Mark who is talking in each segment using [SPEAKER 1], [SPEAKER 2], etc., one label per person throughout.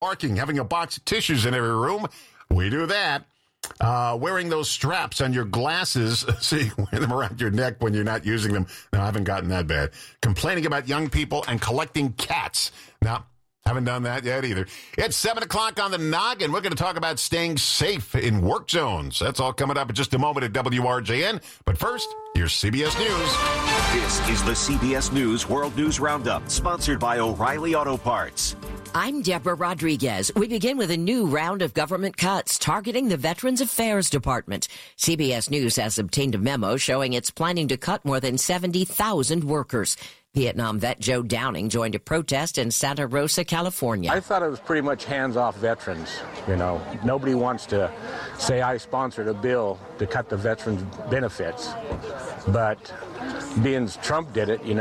[SPEAKER 1] Barking, having a box of tissues in every room. We do that. Wearing those straps on your glasses, so you wear them around your neck when you're not using them. No, I haven't gotten that bad. Complaining about young people and collecting cats. No, haven't done that yet either. It's 7 o'clock on the Noggin. We're going to talk about staying safe in work zones. That's all coming up in just a moment at WRJN. But first, here's CBS News.
[SPEAKER 2] This is the CBS News World News Roundup, sponsored by O'Reilly Auto Parts.
[SPEAKER 3] I'm Deborah Rodriguez. We begin with a new round of government cuts targeting the Veterans Affairs Department. CBS News has obtained a memo showing it's planning to cut more than 70,000 workers. Vietnam vet Joe Downing joined a protest in Santa Rosa, California.
[SPEAKER 4] I thought it was pretty much hands-off veterans. You know, nobody wants to say I sponsored a bill to cut the veterans' benefits. But being Trump did it,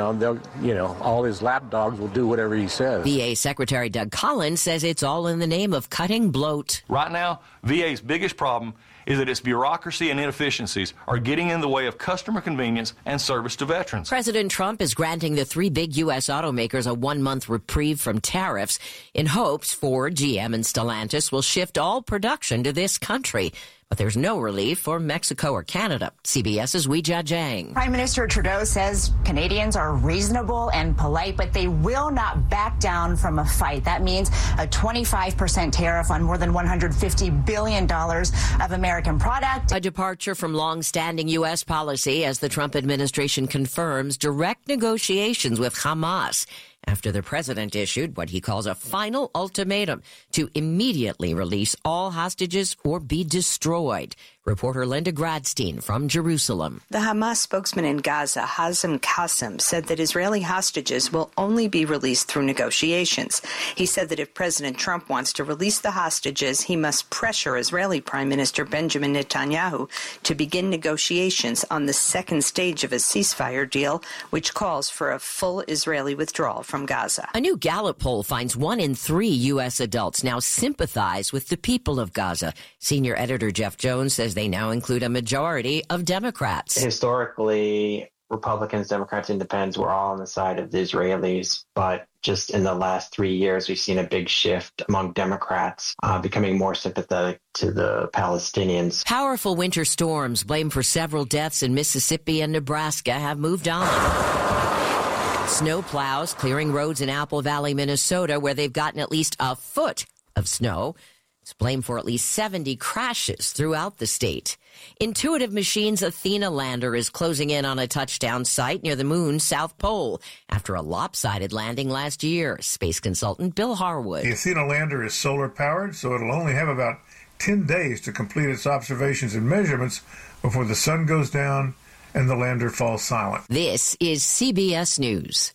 [SPEAKER 4] all his lapdogs will do whatever he says.
[SPEAKER 3] VA Secretary Doug Collins says it's all in the name of cutting bloat.
[SPEAKER 5] Right now, VA's biggest problem is that its bureaucracy and inefficiencies are getting in the way of customer convenience and service to veterans.
[SPEAKER 3] President Trump is granting the three big U.S. automakers a 1-month reprieve from tariffs in hopes Ford, GM, and Stellantis will shift all production to this country. But there's no relief for Mexico or Canada. CBS's Weijia Jiang.
[SPEAKER 6] Prime Minister Trudeau says Canadians are reasonable and polite, but they will not back down from a fight. That means a 25% tariff on more than $150 billion of American product.
[SPEAKER 3] A departure from long-standing U.S. policy as the Trump administration confirms direct negotiations with Hamas after the president issued what he calls a final ultimatum to immediately release all hostages or be destroyed. Reporter Linda Gradstein from Jerusalem.
[SPEAKER 7] The Hamas spokesman in Gaza, Hazem Qasem, said that Israeli hostages will only be released through negotiations. He said that if President Trump wants to release the hostages, he must pressure Israeli Prime Minister Benjamin Netanyahu to begin negotiations on the second stage of a ceasefire deal, which calls for a full Israeli withdrawal from Gaza.
[SPEAKER 3] A new Gallup poll finds 1 in 3 U.S. adults now sympathize with the people of Gaza. Senior editor Jeff Jones says they now include a majority of Democrats.
[SPEAKER 8] Historically, Republicans, Democrats, Independents were all on the side of the Israelis, but just in the last 3 years, we've seen a big shift among Democrats becoming more sympathetic to the Palestinians.
[SPEAKER 3] Powerful winter storms blamed for several deaths in Mississippi and Nebraska have moved on. Snow plows clearing roads in Apple Valley, Minnesota, where they've gotten at least a foot of snow. It's blamed for at least 70 crashes throughout the state. Intuitive Machines' Athena lander is closing in on a touchdown site near the moon's south pole after a lopsided landing last year. Space consultant Bill Harwood.
[SPEAKER 9] The Athena lander is solar-powered, so it'll only have about 10 days to complete its observations and measurements before the sun goes down and the lander falls silent.
[SPEAKER 3] This is CBS News.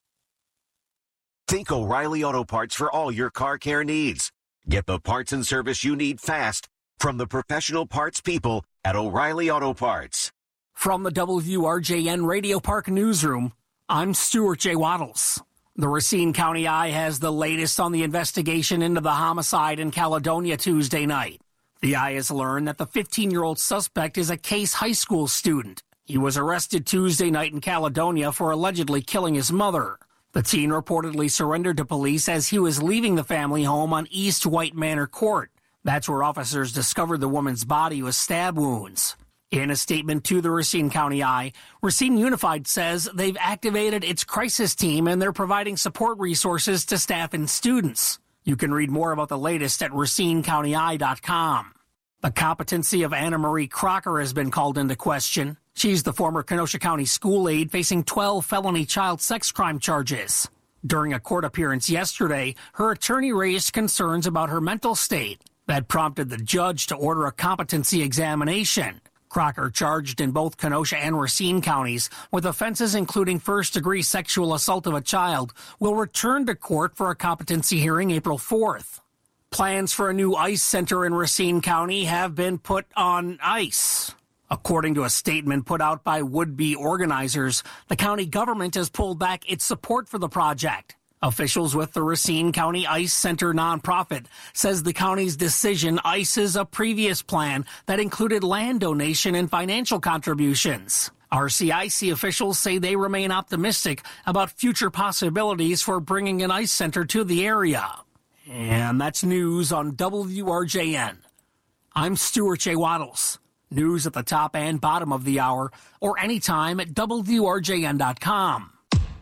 [SPEAKER 2] Think O'Reilly Auto Parts for all your car care needs. Get the parts and service you need fast from the professional parts people at O'Reilly Auto Parts.
[SPEAKER 10] From the WRJN Radio Park Newsroom, I'm Stuart J. Waddles. The Racine County Eye has the latest on the investigation into the homicide in Caledonia Tuesday night. The Eye has learned that the 15-year-old suspect is a Case High School student. He was arrested Tuesday night in Caledonia for allegedly killing his mother. The teen reportedly surrendered to police as he was leaving the family home on East White Manor Court. That's where officers discovered the woman's body with stab wounds. In a statement to the Racine County Eye, Racine Unified says they've activated its crisis team and they're providing support resources to staff and students. You can read more about the latest at racinecountyeye.com. The competency of Anna Marie Crocker has been called into question. She's the former Kenosha County school aide facing 12 felony child sex crime charges. During a court appearance yesterday, her attorney raised concerns about her mental state. That prompted the judge to order a competency examination. Crocker, charged in both Kenosha and Racine counties with offenses including first-degree sexual assault of a child, will return to court for a competency hearing April 4th. Plans for a new ICE center in Racine County have been put on ice. According to a statement put out by would-be organizers, the county government has pulled back its support for the project. Officials with the Racine County ICE Center nonprofit says the county's decision ices a previous plan that included land donation and financial contributions. RCIC officials say they remain optimistic about future possibilities for bringing an ICE center to the area. And that's news on WRJN. I'm Stuart J. Waddles. News at the top and bottom of the hour, or anytime at WRJN.com.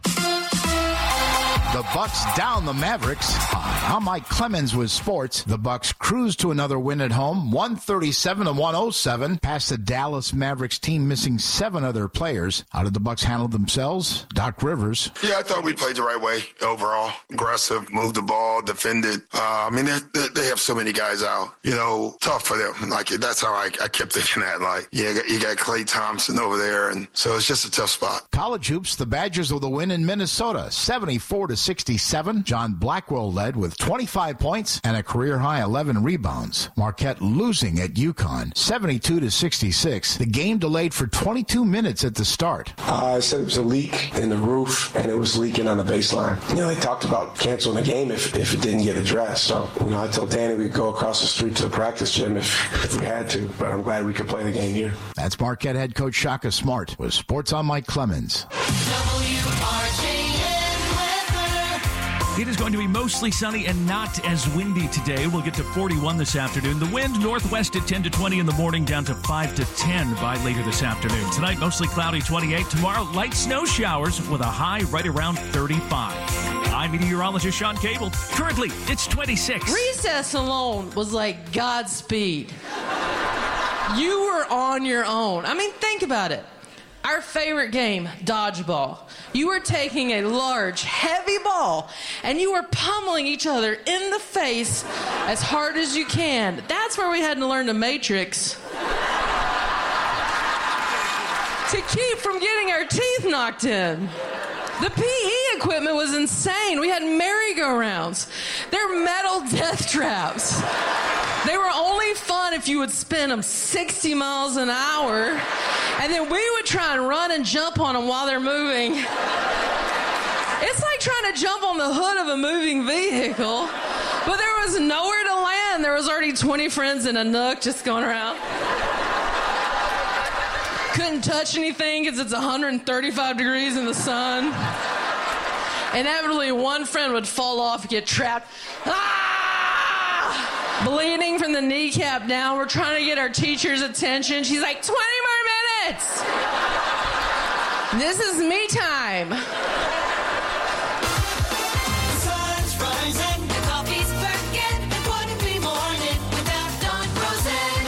[SPEAKER 11] The Bucks down the Mavericks. Hi, I'm Mike Clemens with sports. The Bucks cruise to another win at home, 137-107, past the Dallas Mavericks team missing 7 other players. How did the Bucks handle themselves? Doc Rivers.
[SPEAKER 12] Yeah, I thought we played the right way overall. Aggressive, moved the ball, defended. They have so many guys out. Tough for them. Like, that's how I kept thinking that. Like, you got Klay Thompson over there, and so it's just a tough spot.
[SPEAKER 11] College hoops, the Badgers with a win in Minnesota, 74-67. John Blackwell led with 25 points and a career-high 11 rebounds. Marquette losing at UConn, 72-66. The game delayed for 22 minutes at the start.
[SPEAKER 13] I said it was a leak in the roof, and it was leaking on the baseline. They talked about canceling the game if it didn't get addressed. So, I told Danny we'd go across the street to the practice gym if we had to, but I'm glad we could play the game here.
[SPEAKER 11] That's Marquette head coach Shaka Smart with Sports on Mike Clemens.
[SPEAKER 14] It is going to be mostly sunny and not as windy today. We'll get to 41 this afternoon. The wind northwest at 10 to 20 in the morning, down to 5 to 10 by later this afternoon. Tonight, mostly cloudy, 28. Tomorrow, light snow showers with a high right around 35. I'm meteorologist Sean Cable. Currently, it's 26.
[SPEAKER 15] Recess alone was like Godspeed. You were on your own. Think about it. Our favorite game, dodgeball. You were taking a large, heavy ball, and you were pummeling each other in the face as hard as you can. That's where we had to learn the Matrix. To keep from getting our teeth knocked in. The PE equipment was insane. We had merry-go-rounds. They're metal death traps. They were only fun if you would spin them 60 miles an hour, and then we would try and run and jump on them while they're moving. It's like trying to jump on the hood of a moving vehicle, but there was nowhere to land. There was already 20 friends in a nook just going around. Couldn't touch anything because it's 135 degrees in the sun. Inevitably, one friend would fall off and get trapped. Bleeding from the kneecap down. We're trying to get our teacher's attention. She's like, 20 more minutes. This is me time.
[SPEAKER 16] The sun's rising, the coffee's perking, it wouldn't be morning without Don Rosen.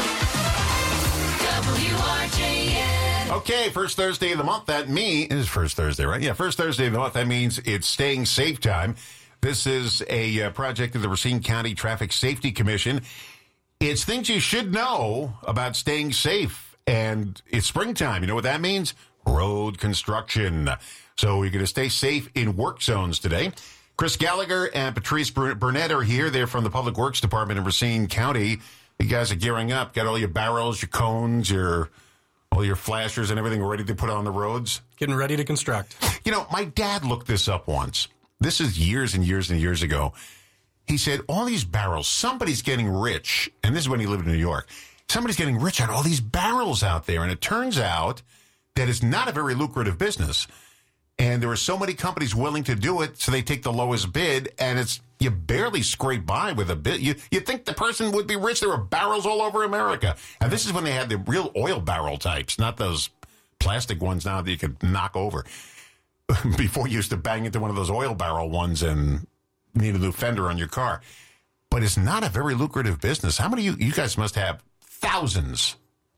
[SPEAKER 16] WRJN.
[SPEAKER 1] Okay, first Thursday of the month. That is first Thursday, right? Yeah, first Thursday of the month. That means it's staying safe time. This is a project of the Racine County Traffic Safety Commission. It's things you should know about staying safe. And it's springtime. You know what that means? Road construction. So you're going to stay safe in work zones today. Chris Gallagher and Patrice Burnett are here. They're from the Public Works Department in Racine County. You guys are gearing up. Got all your barrels, your cones, all your flashers and everything ready to put on the roads?
[SPEAKER 17] Getting ready to construct.
[SPEAKER 1] My dad looked this up once. This is years and years and years ago. He said, all these barrels, somebody's getting rich. And this is when he lived in New York. Somebody's getting rich on all these barrels out there. And it turns out that it's not a very lucrative business. And there are so many companies willing to do it, so they take the lowest bid. And you barely scrape by with a bid. You think the person would be rich. There were barrels all over America. And this is when they had the real oil barrel types, not those plastic ones now that you could knock over. Before you used to bang into one of those oil barrel ones and need a new fender on your car. But it's not a very lucrative business. How many you guys must have? Thousands.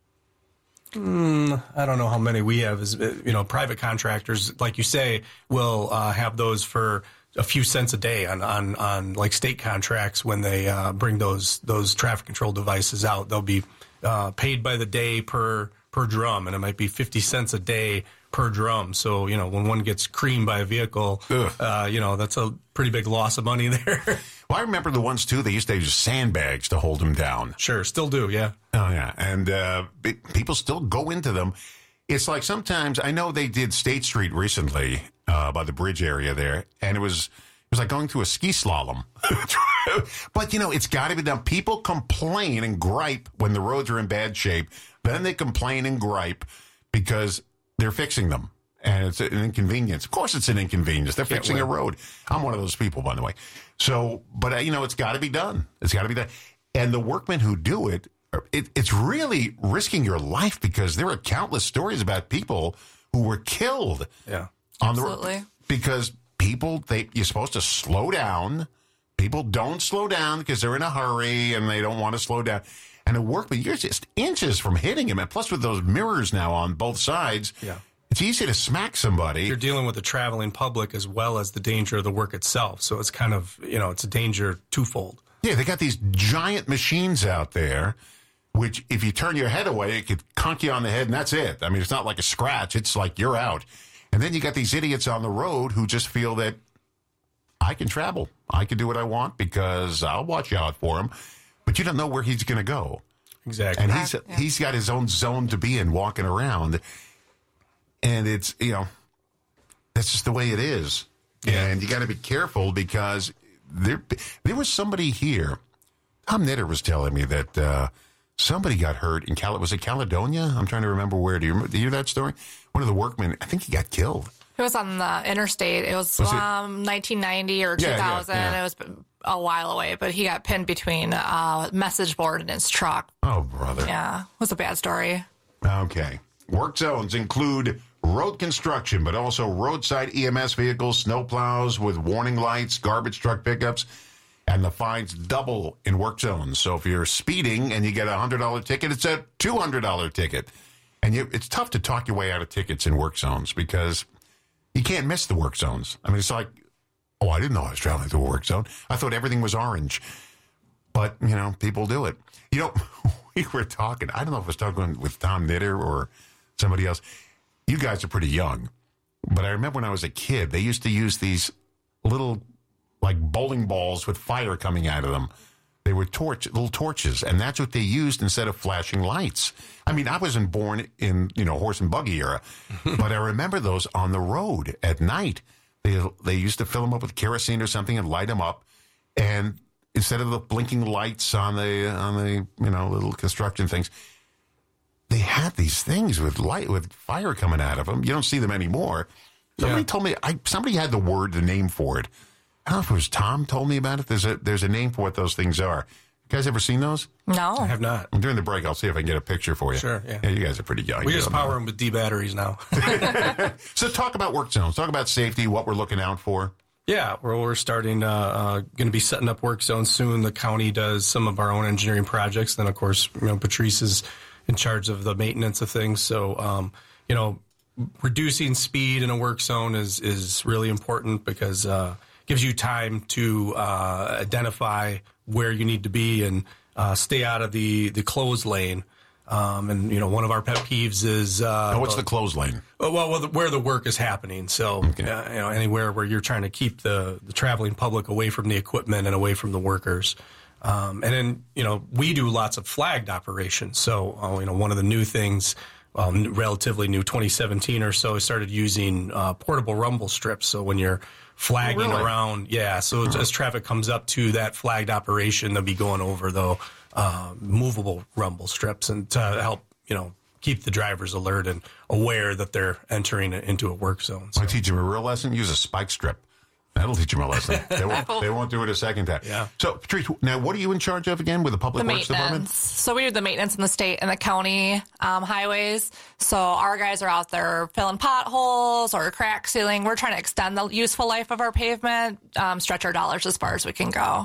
[SPEAKER 17] I don't know how many we have. Private contractors, like you say, will have those for a few cents a day on like state contracts when they bring those traffic control devices out. They'll be paid by the day per drum, and it might be 50 cents a day per drum. So, when one gets creamed by a vehicle, that's a pretty big loss of money there.
[SPEAKER 1] Well, I remember the ones, too, they used to use sandbags to hold them down.
[SPEAKER 17] Sure, still do, yeah.
[SPEAKER 1] Oh, yeah, and people still go into them. It's like sometimes, I know they did State Street recently by the bridge area there, and it was like going through a ski slalom. But, it's got to be done. People complain and gripe when the roads are in bad shape. Then they complain and gripe because they're fixing them. and it's an inconvenience. Of course it's an inconvenience. They're fixing a road. I'm one of those people, by the way. So, but, it's got to be done. It's got to be done. And the workmen who do it, it's really risking your life because there are countless stories about people who were killed on the road. Because people, you're supposed to slow down. People don't slow down because they're in a hurry and they don't want to slow down. And the workman, you're just inches from hitting him. And plus with those mirrors now on both sides, it's easy to smack somebody.
[SPEAKER 17] You're dealing with the traveling public as well as the danger of the work itself. So it's kind of, it's a danger twofold.
[SPEAKER 1] Yeah, they got these giant machines out there, which if you turn your head away, it could conk you on the head, and that's it. I mean, it's not like a scratch. It's like you're out. And then you got these idiots on the road who just feel that I can travel. I can do what I want because I'll watch out for him. But you don't know where he's going to go.
[SPEAKER 17] Exactly.
[SPEAKER 1] And he's got his own zone to be in walking around. And it's, that's just the way it is. Yeah. And you got to be careful because there was somebody here. Tom Knitter was telling me that somebody got hurt in was it Caledonia? I'm trying to remember where. Do you hear that story? One of the workmen, I think he got killed.
[SPEAKER 18] It was on the interstate. It was 1990 or 2000. Yeah. It was a while away, but he got pinned between a message board and his truck.
[SPEAKER 1] Oh, brother.
[SPEAKER 18] Yeah, it was a bad story.
[SPEAKER 1] Okay. Work zones include road construction, but also roadside EMS vehicles, snowplows with warning lights, garbage truck pickups, and the fines double in work zones. So if you're speeding and you get a $100 ticket, it's a $200 ticket. And it's tough to talk your way out of tickets in work zones because you can't miss the work zones. I mean, it's like, oh, I didn't know I was traveling through a work zone. I thought everything was orange. But, people do it. We were talking, I don't know if I was talking with Tom Knitter or somebody else. You guys are pretty young. But I remember when I was a kid, they used to use these little, like, bowling balls with fire coming out of them. They were little torches, and that's what they used instead of flashing lights. I mean, I wasn't born in, horse and buggy era, but I remember those on the road at night. They used to fill them up with kerosene or something and light them up, and instead of the blinking lights on the little construction things, they had these things with fire coming out of them. You don't see them anymore. Somebody told me somebody had the name for it. I don't know if it was Tom told me about it. There's a name for what those things are. You guys ever seen those?
[SPEAKER 18] No.
[SPEAKER 17] I have not.
[SPEAKER 1] During the break, I'll see if I can get a picture for you.
[SPEAKER 17] Sure, yeah.
[SPEAKER 1] You guys are pretty young.
[SPEAKER 17] We just power them with D batteries now.
[SPEAKER 1] So talk about work zones. Talk about safety, what we're looking out for.
[SPEAKER 17] Yeah, we're starting, going to be setting up work zones soon. The county does some of our own engineering projects. Then, of course, Patrice is in charge of the maintenance of things. So, reducing speed in a work zone is really important because gives you time to identify where you need to be and stay out of the closed lane. And one of our pet peeves is
[SPEAKER 1] what's the closed lane?
[SPEAKER 17] Well, where the work is happening. So anywhere where you're trying to keep the traveling public away from the equipment and away from the workers. And then we do lots of flagged operations. So one of the new things. Relatively new, 2017 or so, I started using portable rumble strips. So when you're flagging around, so as traffic comes up to that flagged operation, they'll be going over the movable rumble strips and to help, keep the drivers alert and aware that they're entering into a work zone. So.
[SPEAKER 1] I teach them a real lesson. Use a spike strip. That'll teach them a lesson. They won't do it a second time.
[SPEAKER 17] Yeah.
[SPEAKER 1] So, Patrice, now what are you in charge of again with the Public Works Department?
[SPEAKER 18] So we do the maintenance in the state and the county highways. So our guys are out there filling potholes or crack sealing. We're trying to extend the useful life of our pavement, stretch our dollars as far as we can go.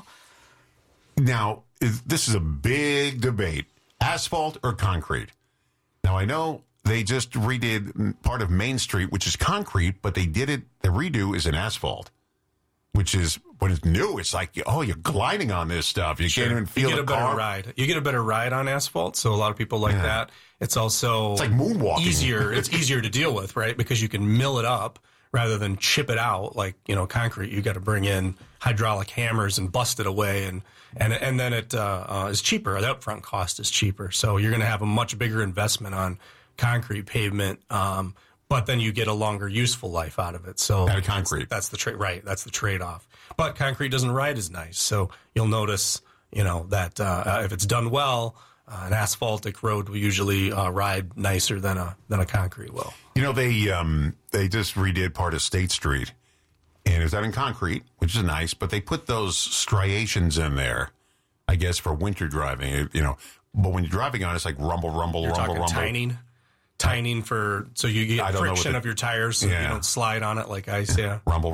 [SPEAKER 1] Now, this is a big debate. Asphalt or concrete? Now, I know they just redid part of Main Street, which is concrete, but the redo is an asphalt. Which is, when it's new, it's like, you're gliding on this stuff. You can't even feel the car.
[SPEAKER 17] Ride. You get a better ride on asphalt, so a lot of people like that. It's also
[SPEAKER 1] like moonwalking.
[SPEAKER 17] Easier. It's easier to deal with, right? Because you can mill it up rather than chip it out like, concrete. You got to bring in hydraulic hammers and bust it away, and then it is cheaper. The upfront cost is cheaper, so you're going to have a much bigger investment on concrete pavement. But then you get a longer useful life out of it. So
[SPEAKER 1] out of concrete.
[SPEAKER 17] That's the right. That's the trade-off. But concrete doesn't ride as nice. So you'll notice, that if it's done well, An asphaltic road will usually ride nicer than a concrete will.
[SPEAKER 1] You know, they just redid part of State Street, and it's out in concrete, which is nice, but they put those striations in there, I guess, for winter driving, you know. But when you're driving on it, it's like rumble,
[SPEAKER 17] You're
[SPEAKER 1] rumble.
[SPEAKER 17] Tining for, so you get friction of your tires so you don't slide on it like ice,
[SPEAKER 1] Rumble.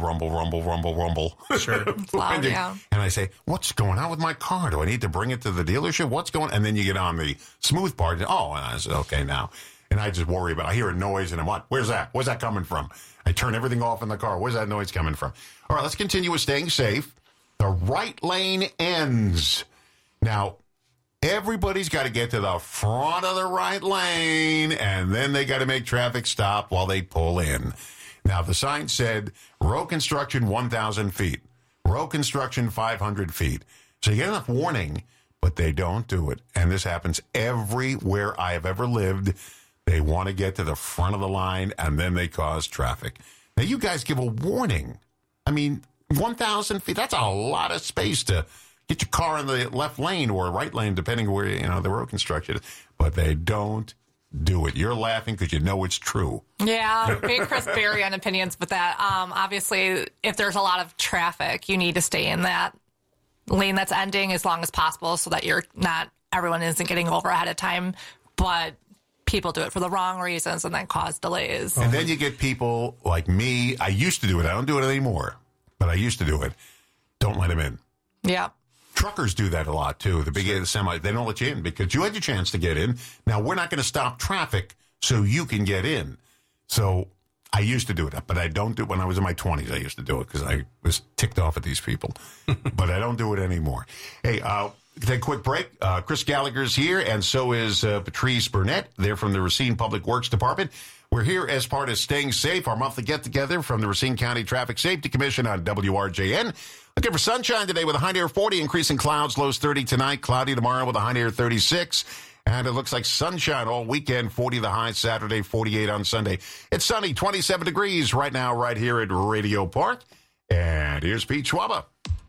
[SPEAKER 17] Sure.
[SPEAKER 18] It's loud, yeah.
[SPEAKER 1] And I say, what's going on with my car? Do I need to bring it to the dealership? What's going on? And then you get on the smooth part. And I said, okay, now. And I just worry about it. I hear a noise and I'm what? Where's that? Where's that coming from? I turn everything off in the car. Where's that noise coming from? All right, let's continue with staying safe. The right lane ends. Now, everybody's got to get to the front of the right lane, and then they got to make traffic stop while they pull in. Now, the sign said, road construction 1,000 feet, road construction 500 feet. So you get enough warning, but they don't do it. And this happens everywhere I have ever lived. They want to get to the front of the line, and then they cause traffic. Now, you guys give a warning. I mean, 1,000 feet, that's a lot of space to get your car in the left lane or right lane, depending where, the road construction is. But they don't do it. You're laughing because you know it's true.
[SPEAKER 18] Yeah, me and Chris vary on opinions with that. Obviously, if there's a lot of traffic, you need to stay in that lane that's ending as long as possible so that everyone isn't getting over ahead of time. But people do it for the wrong reasons and then cause delays.
[SPEAKER 1] And then you get people like me. I used to do it. I don't do it anymore, but I used to do it. Don't let them in.
[SPEAKER 18] Yeah.
[SPEAKER 1] Truckers do that a lot, too. The big semi, they don't let you in because you had your chance to get in. Now, we're not going to stop traffic so you can get in. So I used to do it, but I don't do it when I was in my 20s. I used to do it because I was ticked off at these people. But I don't do it anymore. Hey, take a quick break. Chris Gallagher's here, and so is Patrice Burnett. They're from the Racine Public Works Department. We're here as part of Staying Safe, our monthly get-together from the Racine County Traffic Safety Commission on WRJN. Looking for sunshine today with a high near 40, increasing clouds, lows 30 tonight, cloudy tomorrow with a high near 36. And it looks like sunshine all weekend, 40 the high, Saturday, 48 on Sunday. It's sunny, 27 degrees right now, right here at Radio Park. And here's Pete Schwaba.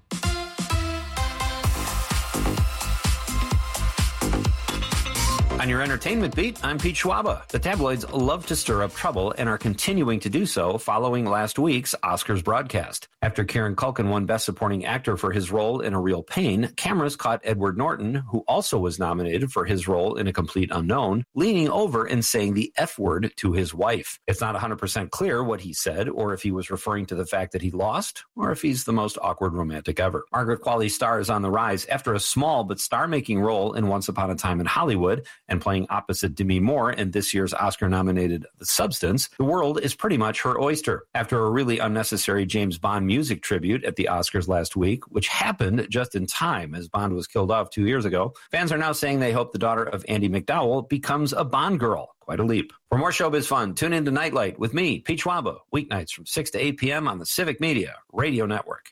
[SPEAKER 19] On your entertainment beat, I'm Pete Schwaba. The tabloids love to stir up trouble and are continuing to do so following last week's Oscars broadcast. After Kieran Culkin won Best Supporting Actor for his role in A Real Pain, cameras caught Edward Norton, who also was nominated for his role in A Complete Unknown, leaning over and saying the F word to his wife. It's not 100% clear what he said, or if he was referring to the fact that he lost, or if he's the most awkward romantic ever. Margaret Qualley star is on the rise after a small but star-making role in Once Upon a Time in Hollywood, and playing opposite Demi Moore in this year's Oscar-nominated The Substance, the world is pretty much her oyster. After a really unnecessary James Bond music tribute at the Oscars last week, which happened just in time as Bond was killed off 2 years ago, fans are now saying they hope the daughter of Andy McDowell becomes a Bond girl. Quite a leap. For more showbiz fun, tune in to Nightlight with me, Pete Schwaba, weeknights from 6 to 8 p.m. on the Civic Media Radio Network.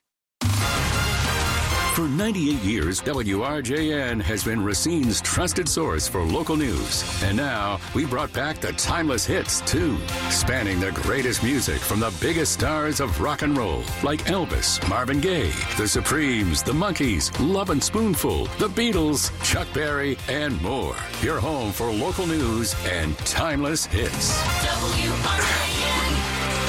[SPEAKER 20] For 98 years, WRJN has been Racine's trusted source for local news. And now, we brought back the timeless hits, too, spanning the greatest music from the biggest stars of rock and roll, like Elvis, Marvin Gaye, The Supremes, The Monkees, Love and Spoonful, The Beatles, Chuck Berry, and more. Your home for local news and timeless hits.
[SPEAKER 16] WRJN.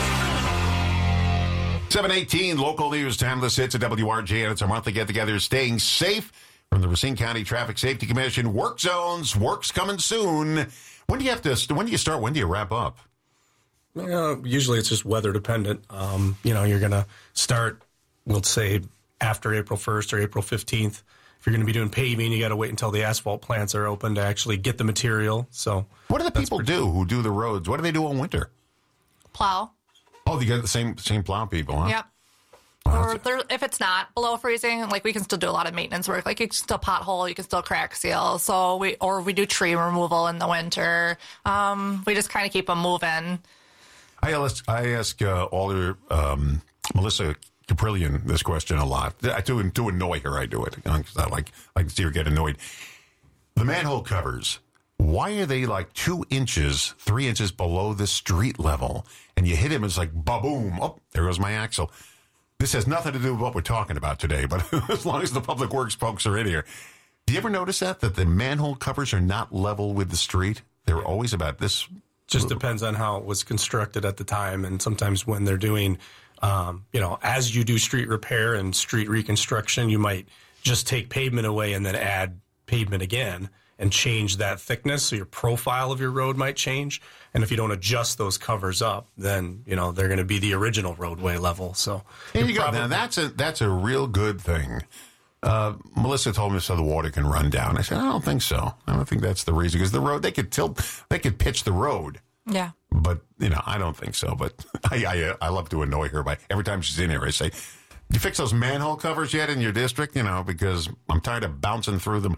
[SPEAKER 1] 718 local news, timeless hits at WRJN. It's our monthly get-together, Staying Safe from the Racine County Traffic Safety Commission. Work zones, work's coming soon. When do you start? When do you wrap up?
[SPEAKER 17] Usually it's just weather dependent. You're going to start, we'll say, after April 1st or April 15th. If you're going to be doing paving, you got to wait until the asphalt plants are open to actually get the material. So,
[SPEAKER 1] what do the people do who do the roads? What do they do in winter?
[SPEAKER 18] Plow.
[SPEAKER 1] Oh, you got the same plow people, huh?
[SPEAKER 18] Yep. Or if it's not below freezing, like we can still do a lot of maintenance work. Like you can still pothole, you can still crack seal. So we do tree removal in the winter. We just kind of keep them moving.
[SPEAKER 1] I ask Alder Melissa Caprillion this question a lot. To annoy her, I do it because I like to see her get annoyed. The manhole covers. Why are they like 2 inches, 3 inches below the street level? And you hit him, it's like, ba-boom. Oh, there goes my axle. This has nothing to do with what we're talking about today, but as long as the public works folks are in here, Do you ever notice that the manhole covers are not level with the street? They're always about this.
[SPEAKER 17] Just depends on how it was constructed at the time, and sometimes when they're doing, as you do street repair and street reconstruction, you might just take pavement away and then add pavement again and change that thickness, so your profile of your road might change. And if you don't adjust those covers up, then they're going to be the original roadway level. So
[SPEAKER 1] there you go. Now that's a real good thing. Melissa told me so the water can run down. I said, I don't think so. I don't think that's the reason, because the road, they could pitch the road.
[SPEAKER 18] Yeah.
[SPEAKER 1] But, I don't think so. But I love to annoy her by every time she's in here. I say, you fix those manhole covers yet in your district? Because I'm tired of bouncing through them.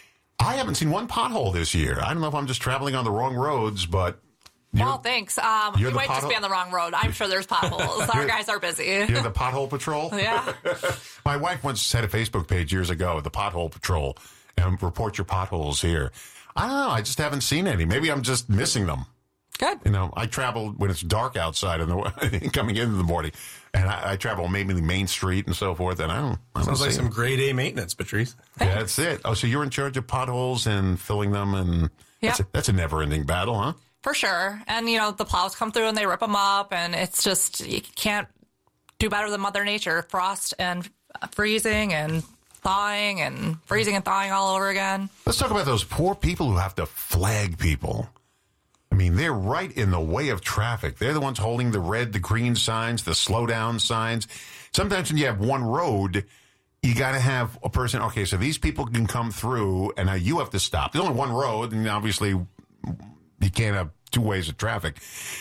[SPEAKER 1] I haven't seen one pothole this year. I don't know if I'm just traveling on the wrong roads, but...
[SPEAKER 18] Well, thanks. You might just be on the wrong road. I'm sure there's potholes. Our guys are busy.
[SPEAKER 1] You're the pothole patrol?
[SPEAKER 18] Yeah.
[SPEAKER 1] My wife once had a Facebook page years ago, the pothole patrol, and report your potholes here. I don't know. I just haven't seen any. Maybe I'm just missing them.
[SPEAKER 18] Good.
[SPEAKER 1] I travel when it's dark outside coming in the morning, and I travel maybe Main Street and so forth, and I don't
[SPEAKER 17] Sounds like some
[SPEAKER 1] them.
[SPEAKER 17] grade A maintenance, Patrice.
[SPEAKER 1] Yeah, that's it. Oh, so you're in charge of potholes and filling them, and that's a never-ending battle, huh?
[SPEAKER 18] For sure. And, the plows come through and they rip them up, and it's just, you can't do better than Mother Nature. Frost and freezing and thawing and freezing and thawing all over again.
[SPEAKER 1] Let's talk about those poor people who have to flag people. I mean, they're right in the way of traffic. They're the ones holding the red, the green signs, the slow down signs. Sometimes when you have one road, you got to have a person, okay, so these people can come through, and now you have to stop. There's only one road, and obviously... You can't have two ways of traffic.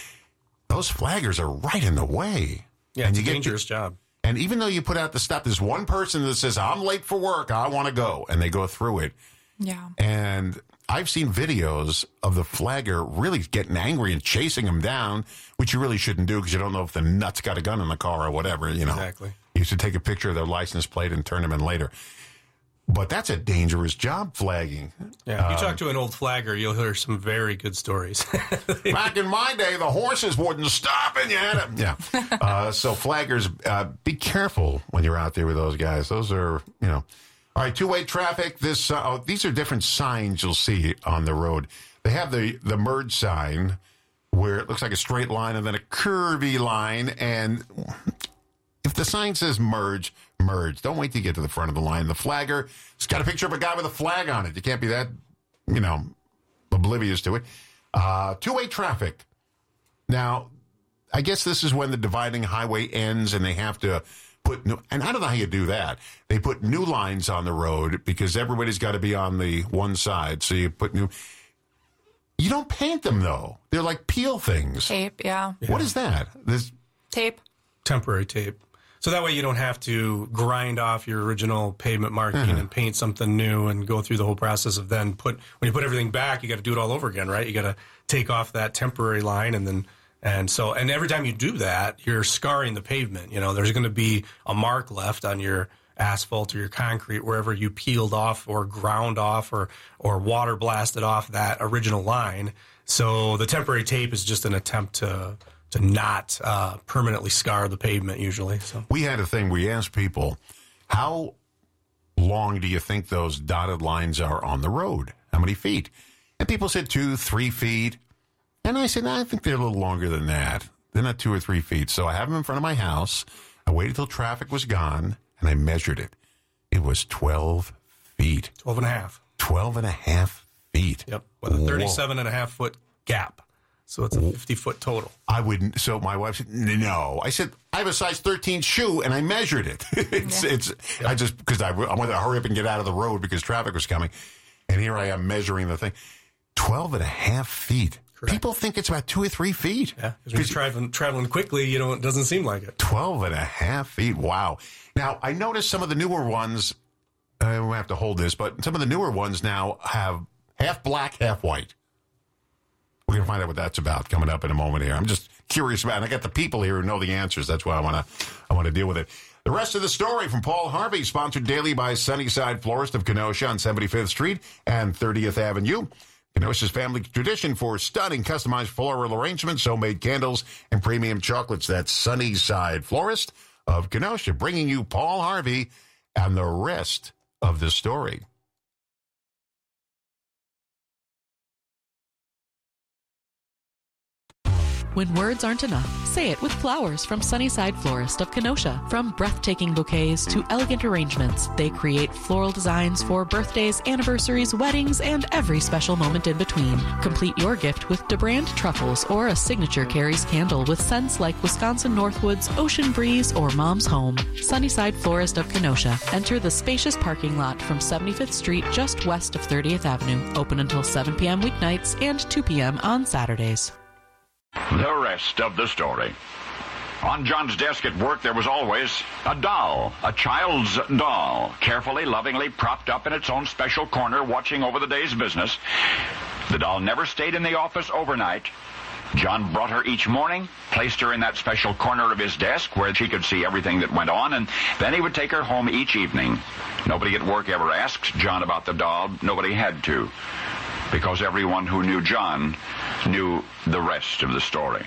[SPEAKER 1] Those flaggers are right in the way.
[SPEAKER 17] Yeah, it's a dangerous job.
[SPEAKER 1] And even though you put out the stop, there's one person that says, I'm late for work, I want to go. And they go through it.
[SPEAKER 18] Yeah.
[SPEAKER 1] And I've seen videos of the flagger really getting angry and chasing him down, which you really shouldn't do because you don't know if the nut's got a gun in the car or whatever.
[SPEAKER 17] Exactly.
[SPEAKER 1] You should take a picture of their license plate and turn them in later. But that's a dangerous job, flagging.
[SPEAKER 17] Yeah, if you talk to an old flagger, you'll hear some very good stories.
[SPEAKER 1] Back in my day, the horses wouldn't stop, and you had them. Yeah. So flaggers, be careful when you're out there with those guys. Those are, All right, two-way traffic. These are different signs you'll see on the road. They have the merge sign where it looks like a straight line and then a curvy line. And if the sign says merge. Don't wait till you get to the front of the line. The flagger, it's got a picture of a guy with a flag on it. You can't be that, oblivious to it. Two-way traffic. Now, I guess this is when the dividing highway ends and they have to put new, and I don't know how you do that. They put new lines on the road because everybody's got to be on the one side. So you put new. You don't paint them, though. They're like peel things.
[SPEAKER 18] Tape, yeah.
[SPEAKER 1] What is that?
[SPEAKER 18] Tape.
[SPEAKER 17] Temporary tape. So that way you don't have to grind off your original pavement marking and paint something new and go through the whole process of when you put everything back, you got to do it all over again, right? You got to take off that temporary line and every time you do that, you're scarring the pavement. There's going to be a mark left on your asphalt or your concrete wherever you peeled off or ground off or water blasted off that original line. So the temporary tape is just an attempt to not permanently scar the pavement usually. So
[SPEAKER 1] we had a thing, we asked people, how long do you think those dotted lines are on the road? How many feet? And people said 2-3 feet. And I said, I think they're a little longer than that. They're not 2 or 3 feet. So I have them in front of my house. I waited till traffic was gone, and I measured it. It was 12 feet.
[SPEAKER 17] 12 and a half.
[SPEAKER 1] 12 and a half feet.
[SPEAKER 17] Yep, with a 37.5-foot gap. So it's a 50-foot total. I wouldn't.
[SPEAKER 1] So my wife said, no. I said, I have a size 13 shoe, and I measured it. Because I wanted to hurry up and get out of the road because traffic was coming. And here I am measuring the thing. 12 and a half feet. Correct. People think it's about 2 or 3 feet.
[SPEAKER 17] Yeah, because when you're traveling quickly, it doesn't seem like it.
[SPEAKER 1] 12 and a half feet. Wow. Now, I noticed some of the newer ones, we have to hold this, but some of the newer ones now have half black, half white. We're going to find out what that's about coming up in a moment here. I'm just curious about it. I got the people here who know the answers. That's why I want to deal with it. The rest of the story from Paul Harvey, sponsored daily by Sunnyside Florist of Kenosha on 75th Street and 30th Avenue. Kenosha's family tradition for stunning customized floral arrangements, homemade candles, and premium chocolates. That's Sunnyside Florist of Kenosha, bringing you Paul Harvey and the rest of the story.
[SPEAKER 21] When words aren't enough, say it with flowers from Sunnyside Florist of Kenosha. From breathtaking bouquets to elegant arrangements, they create floral designs for birthdays, anniversaries, weddings, and every special moment in between. Complete your gift with DeBrand truffles or a signature Carrie's candle with scents like Wisconsin Northwoods, Ocean Breeze, or Mom's Home. Sunnyside Florist of Kenosha. Enter the spacious parking lot from 75th Street just west of 30th Avenue. Open until 7 p.m. weeknights and 2 p.m. on Saturdays.
[SPEAKER 22] The rest of the story. On John's desk at work, there was always a doll, a child's doll, carefully, lovingly propped up in its own special corner, watching over the day's business. The doll never stayed in the office overnight. John brought her each morning, placed her in that special corner of his desk where she could see everything that went on, and then he would take her home each evening. Nobody at work ever asked John about the doll. Nobody had to, because everyone who knew John knew the rest of the story.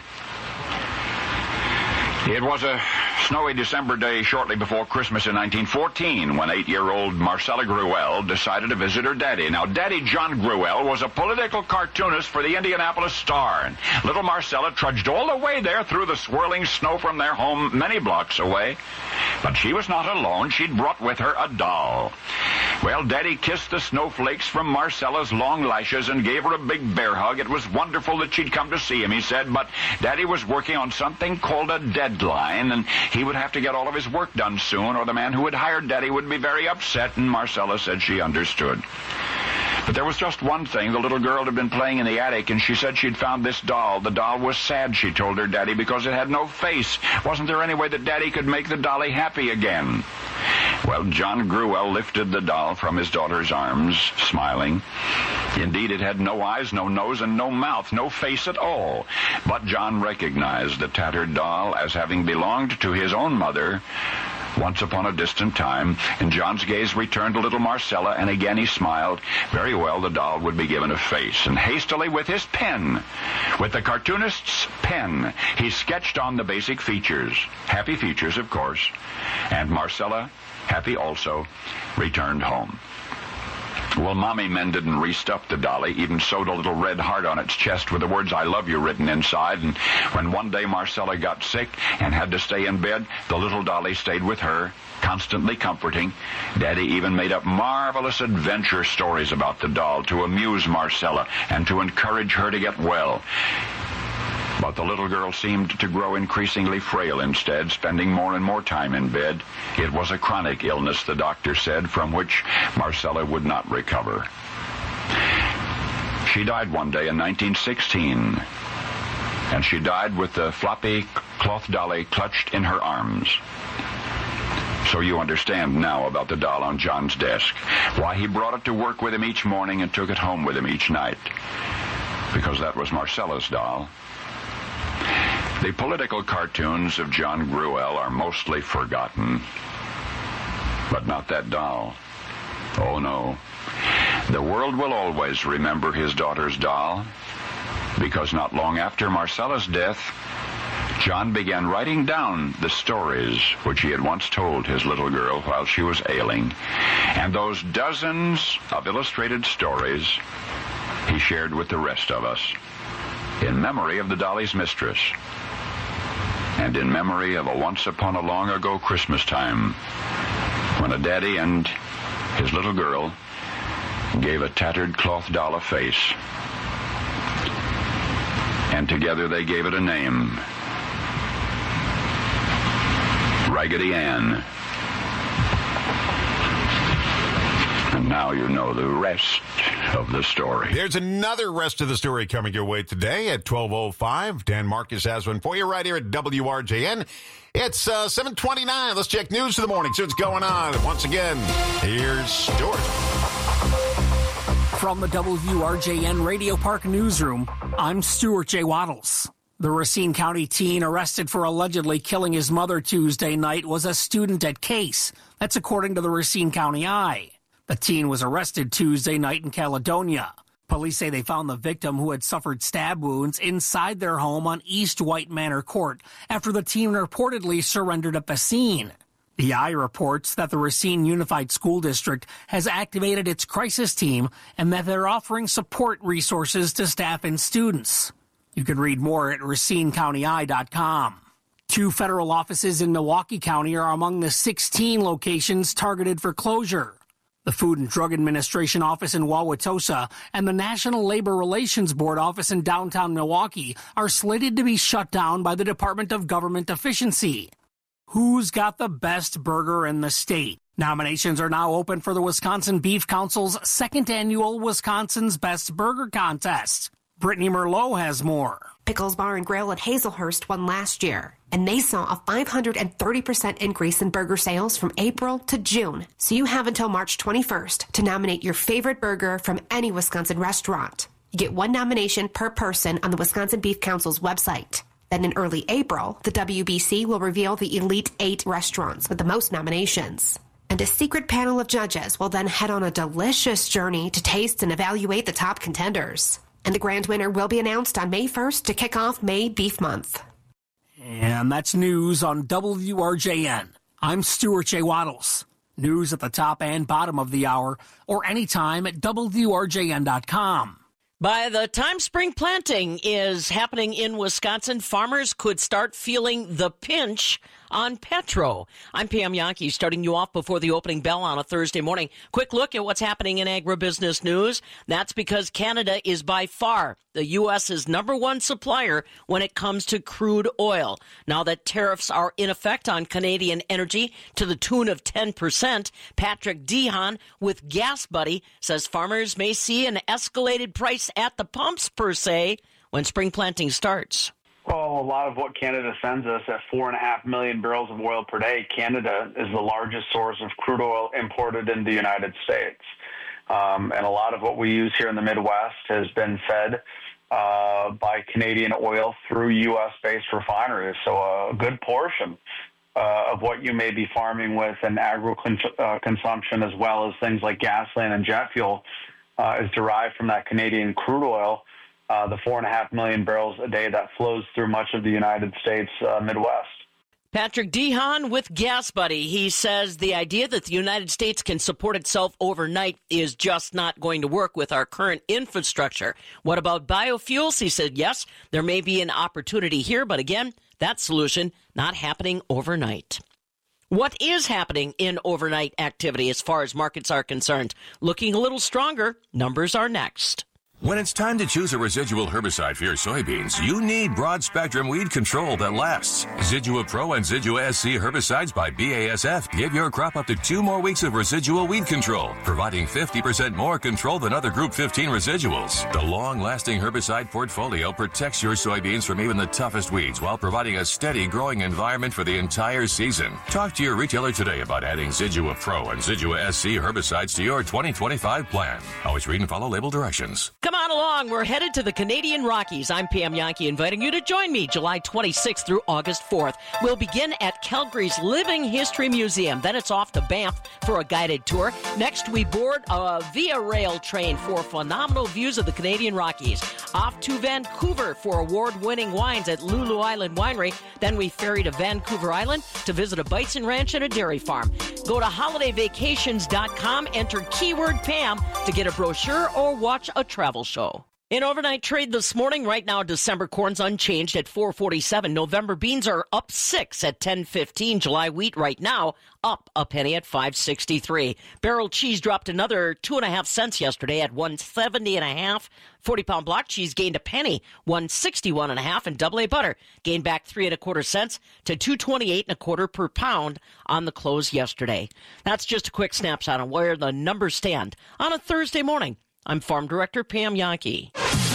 [SPEAKER 22] It was a snowy December day shortly before Christmas in 1914 when 8-year-old Marcella Gruelle decided to visit her daddy. Now, Daddy John Gruelle was a political cartoonist for the Indianapolis Star, and little Marcella trudged all the way there through the swirling snow from their home many blocks away. But she was not alone. She'd brought with her a doll. Well, Daddy kissed the snowflakes from Marcella's long lashes and gave her a big bear hug. It was wonderful that she'd come to see him, he said, but Daddy was working on something called a deadline, and he would have to get all of his work done soon, or the man who had hired Daddy would be very upset, and Marcella said she understood. But there was just one thing. The little girl had been playing in the attic, and she said she'd found this doll. The doll was sad, she told her daddy, because it had no face. Wasn't there any way that Daddy could make the dolly happy again? Well, John Gruelle lifted the doll from his daughter's arms, smiling. Indeed, it had no eyes, no nose, and no mouth, no face at all. But John recognized the tattered doll as having belonged to his own mother once upon a distant time, and John's gaze returned to little Marcella, and again he smiled. Very well, the doll would be given a face, and hastily with his pen, with the cartoonist's pen, he sketched on the basic features, happy features, of course, and Marcella, happy also, returned home. Well, Mommy Men didn't restuff the dolly, even sewed a little red heart on its chest with the words, "I love you," written inside. And when one day Marcella got sick and had to stay in bed, the little dolly stayed with her, constantly comforting. Daddy even made up marvelous adventure stories about the doll to amuse Marcella and to encourage her to get well. But the little girl seemed to grow increasingly frail instead, spending more and more time in bed. It was a chronic illness, the doctor said, from which Marcella would not recover. She died one day in 1916, and she died with the floppy cloth dolly clutched in her arms. So you understand now about the doll on John's desk, why he brought it to work with him each morning and took it home with him each night. Because that was Marcella's doll. The political cartoons of John Gruelle are mostly forgotten, but not that doll. Oh, no. The world will always remember his daughter's doll, because not long after Marcella's death, John began writing down the stories which he had once told his little girl while she was ailing. And those dozens of illustrated stories he shared with the rest of us, in memory of the dolly's mistress, and in memory of a once upon a long ago Christmas time when a daddy and his little girl gave a tattered cloth doll a face, and together they gave it a name, Raggedy Ann. And now you know the rest of the story.
[SPEAKER 1] There's another rest of the story coming your way today at 12:05. Dan Marcus has one for you right here at WRJN. It's 7:29. Let's check news of the morning. See what's going on. Once again, here's Stuart.
[SPEAKER 10] From the WRJN Radio Park newsroom, I'm Stuart J. Waddles. The Racine County teen arrested for allegedly killing his mother Tuesday night was a student at Case. That's according to the Racine County Eye. The teen was arrested Tuesday night in Caledonia. Police say they found the victim, who had suffered stab wounds, inside their home on East White Manor Court after the teen reportedly surrendered at the scene. The Eye reports that the Racine Unified School District has activated its crisis team and that they're offering support resources to staff and students. You can read more at RacineCountyEye.com. 2 federal offices in Milwaukee County are among the 16 locations targeted for closure. The Food and Drug Administration office in Wauwatosa and the National Labor Relations Board office in downtown Milwaukee are slated to be shut down by the Department of Government Efficiency. Who's got the best burger in the state? Nominations are now open for the Wisconsin Beef Council's 2nd annual Wisconsin's Best Burger Contest. Brittany Merlot has more.
[SPEAKER 4] Pickles Bar and Grill at Hazelhurst won last year, and they saw a 530% increase in burger sales from April to June. So you have until March 21st to nominate your favorite burger from any Wisconsin restaurant. You get 1 nomination per person on the Wisconsin Beef Council's website. Then in early April, the WBC will reveal the Elite 8 restaurants with the most nominations. And a secret panel of judges will then head on a delicious journey to taste and evaluate the top contenders. And the grand winner will be announced on May 1st to kick off May Beef Month.
[SPEAKER 10] And that's news on WRJN. I'm Stuart J. Waddles. News at the top and bottom of the hour, or anytime at WRJN.com.
[SPEAKER 5] By the time spring planting is happening in Wisconsin, farmers could start feeling the pinch on petro. I'm Pam Yankee, starting you off before the opening bell on a Thursday morning. Quick look at what's happening in agribusiness news. That's because Canada is by far the U.S.'s #1 supplier when it comes to crude oil. Now that tariffs are in effect on Canadian energy to the tune of 10%, Patrick Dehan with Gas Buddy says farmers may see an escalated price at the pumps, per se, when spring planting starts.
[SPEAKER 23] Well, a lot of what Canada sends us at 4.5 million barrels of oil per day, Canada is the largest source of crude oil imported in the United States. And a lot of what we use here in the Midwest has been fed by Canadian oil through U.S.-based refineries. So a good portion of what you may be farming with in agro-consumption, as well as things like gasoline and jet fuel, is derived from that Canadian crude oil. The 4.5 million barrels a day that flows through much of the United States Midwest.
[SPEAKER 5] Patrick Dehan with Gas Buddy. He says the idea that the United States can support itself overnight is just not going to work with our current infrastructure. What about biofuels? He said, yes, there may be an opportunity here, but again, that solution not happening overnight. What is happening in overnight activity as far as markets are concerned? Looking a little stronger. Numbers are next.
[SPEAKER 24] When it's time to choose a residual herbicide for your soybeans, you need broad-spectrum weed control that lasts. Zidua Pro and Zidua SC herbicides by BASF give your crop up to 2 more weeks of residual weed control, providing 50% more control than other Group 15 residuals. The long-lasting herbicide portfolio protects your soybeans from even the toughest weeds while providing a steady growing environment for the entire season. Talk to your retailer today about adding Zidua Pro and Zidua SC herbicides to your 2025 plan. Always read and follow label directions.
[SPEAKER 5] Come on along. We're headed to the Canadian Rockies. I'm Pam Yankee, inviting you to join me July 26th through August 4th. We'll begin at Calgary's Living History Museum. Then it's off to Banff for a guided tour. Next, we board a Via Rail train for phenomenal views of the Canadian Rockies. Off to Vancouver for award-winning wines at Lulu Island Winery. Then we ferry to Vancouver Island to visit a bison ranch and a dairy farm. Go to holidayvacations.com, enter keyword Pam to get a brochure or watch a travel show. In overnight trade this morning, right now, December corn's unchanged at $4.47. November beans are up 6 at $10.15. July wheat right now up a penny at $5.63. Barrel cheese dropped another 2.5 cents yesterday at $1.70.5. 40-pound block cheese gained a penny, $1.61.5, and double A butter gained back 3.25 cents to $2.28.25 per pound on the close yesterday. That's just a quick snapshot on where the numbers stand on a Thursday morning. I'm Farm Director Pam Yankee.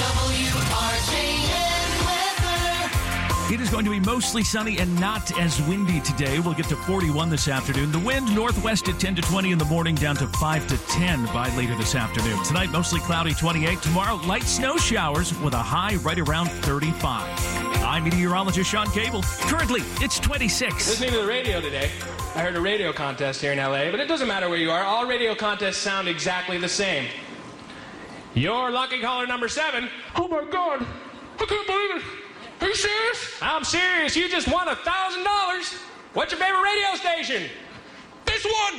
[SPEAKER 14] It is going to be mostly sunny and not as windy today. We'll get to 41 this afternoon. The wind northwest at 10 to 20 in the morning, down to 5 to 10 by later this afternoon. Tonight, mostly cloudy, 28. Tomorrow, light snow showers with a high right around 35. I'm meteorologist Sean Cable. Currently, it's 26.
[SPEAKER 25] Listening to the radio today, I heard a radio contest here in L.A., but it doesn't matter where you are. All radio contests sound exactly the same. Your lucky caller number 7. Oh, my God. I can't believe it. Are you serious? I'm serious. You just won $1,000. What's your favorite radio station? This one.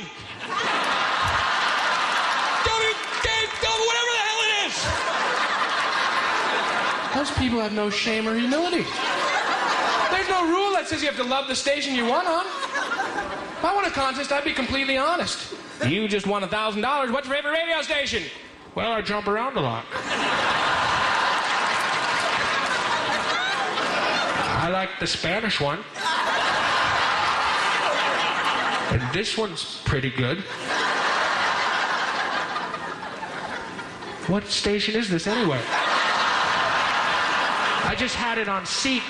[SPEAKER 25] whatever the hell it is. Those people have no shame or humility. There's no rule that says you have to love the station you won on. If I won a contest, I'd be completely honest. You just won $1,000. What's your favorite radio station? Well, I jump around a lot. I like the Spanish one. And this one's pretty good. What station is this anyway? I just had it on Seek.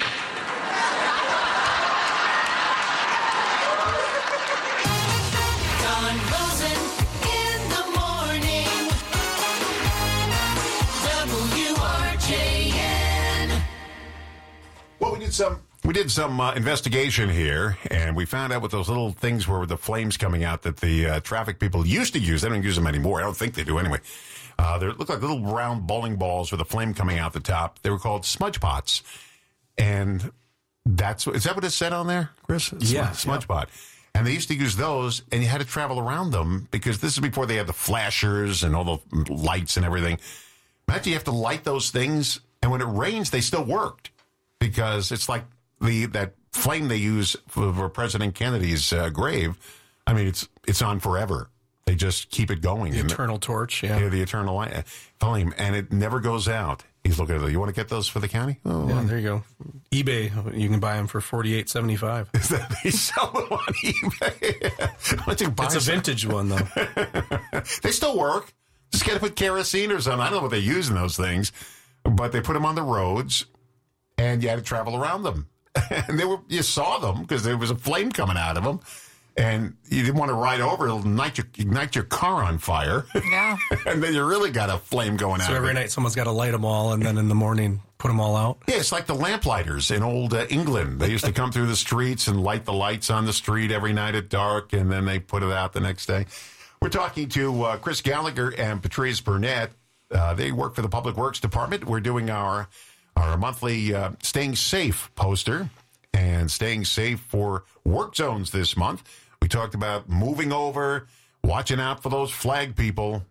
[SPEAKER 16] Don Rosen in the morning. WRJN.
[SPEAKER 1] Well, we did some investigation here, and we found out what those little things were with the flames coming out that the traffic people used to use. They don't use them anymore. I don't think they do anyway. They look like little round bowling balls with a flame coming out the top. They were called smudge pots. And is that what it said on there, Chris?
[SPEAKER 17] Yeah.
[SPEAKER 1] Smudge pot. And they used to use those, and you had to travel around them because this is before they had the flashers and all the lights and everything. Imagine you have to light those things, and when it rains, they still worked because it's like that flame they use for President Kennedy's grave. I mean, it's on forever. They just keep it going.
[SPEAKER 17] The eternal torch, yeah.
[SPEAKER 1] Yeah, the eternal light, flame, and it never goes out. He's looking at it. You want to get those for the county? Oh,
[SPEAKER 17] yeah, there you go. eBay, you can buy them for $48.75.
[SPEAKER 1] Is that they sell them on eBay?
[SPEAKER 17] It's a vintage one, though.
[SPEAKER 1] They still work. Just got to put kerosene or something. I don't know what they use in those things, but they put them on the roads, and you had to travel around them. And you saw them because there was a flame coming out of them. And you didn't want to ride over, it'll ignite your car on fire.
[SPEAKER 18] Yeah.
[SPEAKER 1] And then you really got a flame going out.
[SPEAKER 17] So every night someone's got to light them all, and then in the morning put them all out?
[SPEAKER 1] Yeah, it's like the lamplighters in old England. They used to come through the streets and light the lights on the street every night at dark, and then they put it out the next day. We're talking to Chris Gallagher and Patrice Burnett. They work for the Public Works Department. We're doing our monthly Staying Safe poster and Staying Safe for work zones this month. We talked about moving over, watching out for those flag people.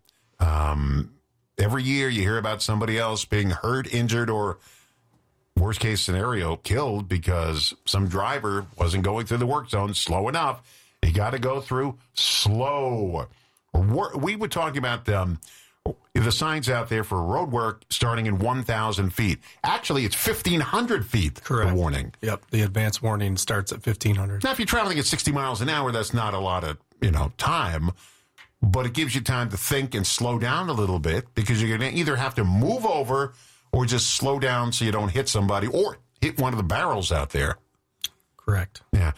[SPEAKER 1] Every year you hear about somebody else being hurt, injured, or worst case scenario, killed because some driver wasn't going through the work zone slow enough. You got to go through slow. We were talking about the signs out there for road work starting in 1,000 feet. Actually, it's 1,500 feet.
[SPEAKER 17] Correct.
[SPEAKER 1] The warning.
[SPEAKER 17] Yep. The advance warning starts at 1,500.
[SPEAKER 1] Now, if you're traveling at 60 miles an hour, that's not a lot of time, but it gives you time to think and slow down a little bit because you're going to either have to move over or just slow down so you don't hit somebody or hit one of the barrels out there.
[SPEAKER 17] Correct.
[SPEAKER 1] Yeah.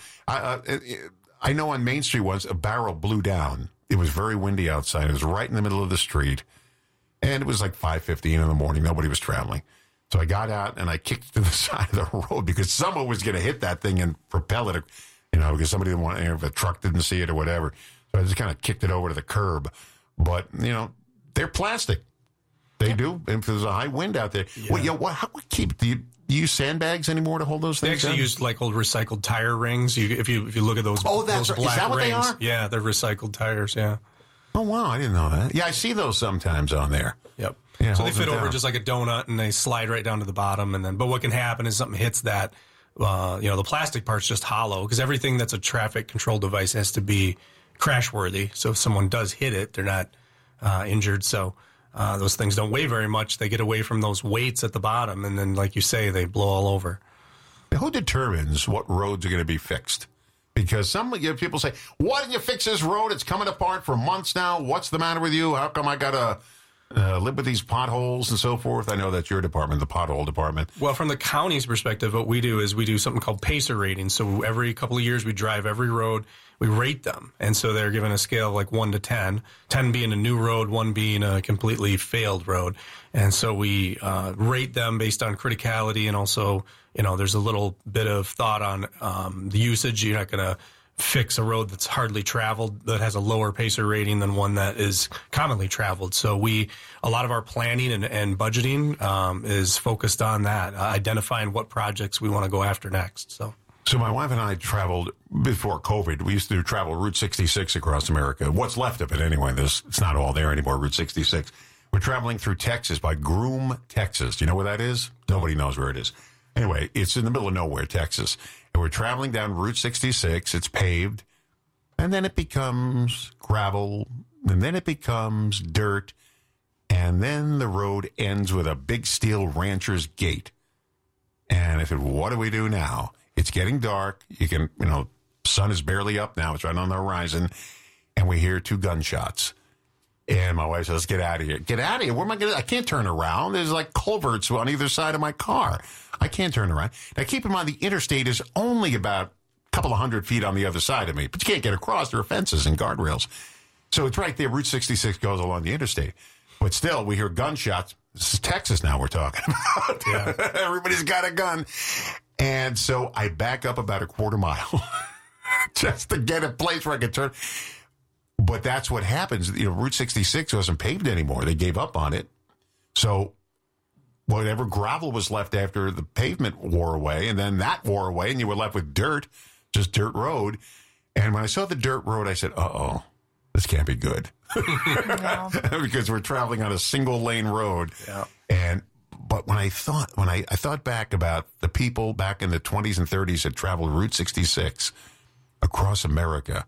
[SPEAKER 1] I know on Main Street once a barrel blew down. It was very windy outside. It was right in the middle of the street. And it was like 5:15 in the morning. Nobody was traveling. So I got out and I kicked to the side of the road because someone was going to hit that thing and propel it, because somebody didn't want, if a truck didn't see it or whatever. So I just kind of kicked it over to the curb. But, they're plastic. They do. And if there's a high wind out there.
[SPEAKER 17] Yeah.
[SPEAKER 1] Do you use sandbags anymore to hold those
[SPEAKER 17] They
[SPEAKER 1] things
[SPEAKER 17] actually
[SPEAKER 1] down?
[SPEAKER 17] use like old recycled tire rings. If you look at those, those
[SPEAKER 1] right.
[SPEAKER 17] black
[SPEAKER 1] Is that what
[SPEAKER 17] rings,
[SPEAKER 1] they are?
[SPEAKER 17] Yeah, they're recycled tires. Yeah.
[SPEAKER 1] Oh wow, I didn't know that. Yeah, I see those sometimes on there.
[SPEAKER 17] Yep.
[SPEAKER 1] Yeah,
[SPEAKER 17] so they
[SPEAKER 1] holds
[SPEAKER 17] fit
[SPEAKER 1] it
[SPEAKER 17] over
[SPEAKER 1] down.
[SPEAKER 17] just like a donut, and they slide right down to the bottom. But what can happen is something hits that. The plastic part's just hollow because everything that's a traffic control device has to be crash worthy. So if someone does hit it, they're not injured. So those things don't weigh very much. They get away from those weights at the bottom, and then, like you say, they blow all over.
[SPEAKER 1] Now, who determines what roads are going to be fixed? Because some people say, why didn't you fix this road? It's coming apart for months now. What's the matter with you? How come I got to live with these potholes and so forth? I know that's your department, the pothole department.
[SPEAKER 17] Well, from the county's perspective, what we do is we do something called PACER rating. So every couple of years we drive every road, we rate them. And so they're given a scale of like 1 to 10, 10 being a new road, 1 being a completely failed road. And so we rate them based on criticality, and also, there's a little bit of thought on the usage. You're not going to fix a road that's hardly traveled that has a lower PACER rating than one that is commonly traveled. So a lot of our planning and budgeting is focused on that, identifying what projects we want to go after next.
[SPEAKER 1] So my wife and I traveled before COVID. We used to travel Route 66 across America. What's left of it anyway. It's not all there anymore, Route 66. We're traveling through Texas by Groom, Texas. Do you know where that is? Nobody knows where it is. Anyway, it's in the middle of nowhere, Texas. And we're traveling down Route 66. It's paved. And then it becomes gravel. And then it becomes dirt. And then the road ends with a big steel rancher's gate. And I said, what do we do now? It's getting dark. You can, sun is barely up now. It's right on the horizon. And we hear 2 gunshots. And my wife says, let's get out of here. Get out of here? Where am I going to? I can't turn around. There's like culverts on either side of my car. I can't turn around. Now, keep in mind, the interstate is only about a couple of 100 feet on the other side of me. But you can't get across. There are fences and guardrails. So it's right there. Route 66 goes along the interstate. But still, we hear gunshots. This is Texas now we're talking about. Yeah. Everybody's got a gun. And so I back up about a quarter mile just to get a place where I could turn. But that's what happens. Route 66 wasn't paved anymore. They gave up on it. So whatever gravel was left after the pavement wore away, and then that wore away, and you were left with dirt, just dirt road. And when I saw the dirt road, I said, uh-oh, this can't be good. No. Because we're traveling on a single lane road. Yeah. But when I thought back about the people back in the 20s and 30s that traveled Route 66 across America,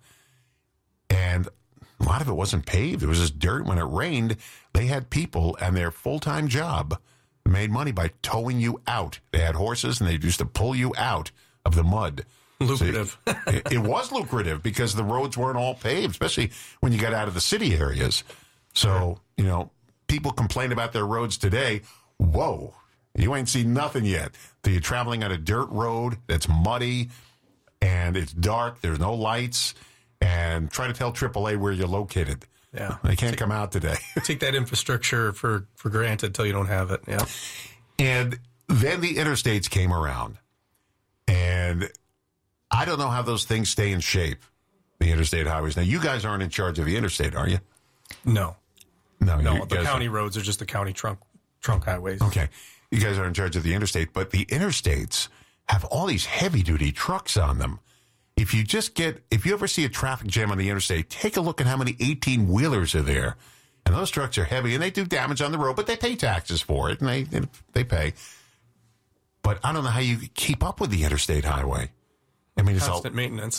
[SPEAKER 1] and a lot of it wasn't paved. It was just dirt. When it rained, they had people, and their full-time job made money by towing you out. They had horses, and they used to pull you out of the mud.
[SPEAKER 17] Lucrative.
[SPEAKER 1] So it was lucrative because the roads weren't all paved, especially when you got out of the city areas. So, people complain about their roads today. Whoa, you ain't seen nothing yet. You're traveling on a dirt road that's muddy, and it's dark. There's no lights. And try to tell AAA where you're located.
[SPEAKER 17] Yeah.
[SPEAKER 1] They can't come out today.
[SPEAKER 17] Take that infrastructure for granted until you don't have it. Yeah.
[SPEAKER 1] And then the interstates came around. And I don't know how those things stay in shape, the interstate highways. Now, you guys aren't in charge of the interstate, are you?
[SPEAKER 17] No.
[SPEAKER 1] No,
[SPEAKER 17] the county roads are just the county trunk highways.
[SPEAKER 1] Okay. You guys are in charge of the interstate. But the interstates have all these heavy-duty trucks on them. If you ever see a traffic jam on the interstate, take a look at how many 18-wheelers are there. And those trucks are heavy, and they do damage on the road, but they pay taxes for it, and they pay. But I don't know how you keep up with the interstate highway. I mean, it's
[SPEAKER 17] constant maintenance.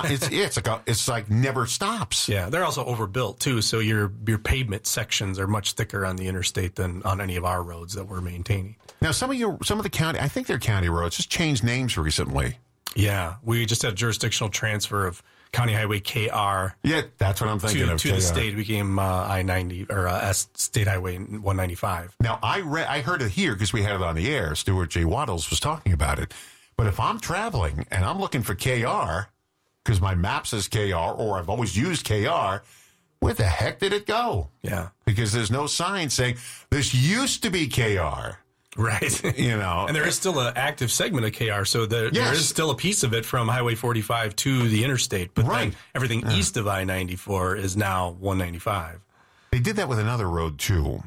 [SPEAKER 1] It's like never stops.
[SPEAKER 17] Yeah, they're also overbuilt, too, so your pavement sections are much thicker on the interstate than on any of our roads that we're maintaining.
[SPEAKER 1] Now, some of the county, I think they're county roads, just changed names recently.
[SPEAKER 17] Yeah, we just had jurisdictional transfer of County Highway KR.
[SPEAKER 1] Yeah, that's what I'm thinking of.
[SPEAKER 17] To the state became I-90 or State Highway 195.
[SPEAKER 1] Now, I heard it here because we had it on the air. Stuart J. Waddles was talking about it. But if I'm traveling and I'm looking for KR because my map says KR or I've always used KR, where the heck did it go?
[SPEAKER 17] Yeah,
[SPEAKER 1] because there's no sign saying this used to be KR.
[SPEAKER 17] Right. And there is still an active segment of KR, so there is still a piece of it from Highway 45 to the interstate. But then everything east of I-94 is now 195.
[SPEAKER 1] They did that with another road, too.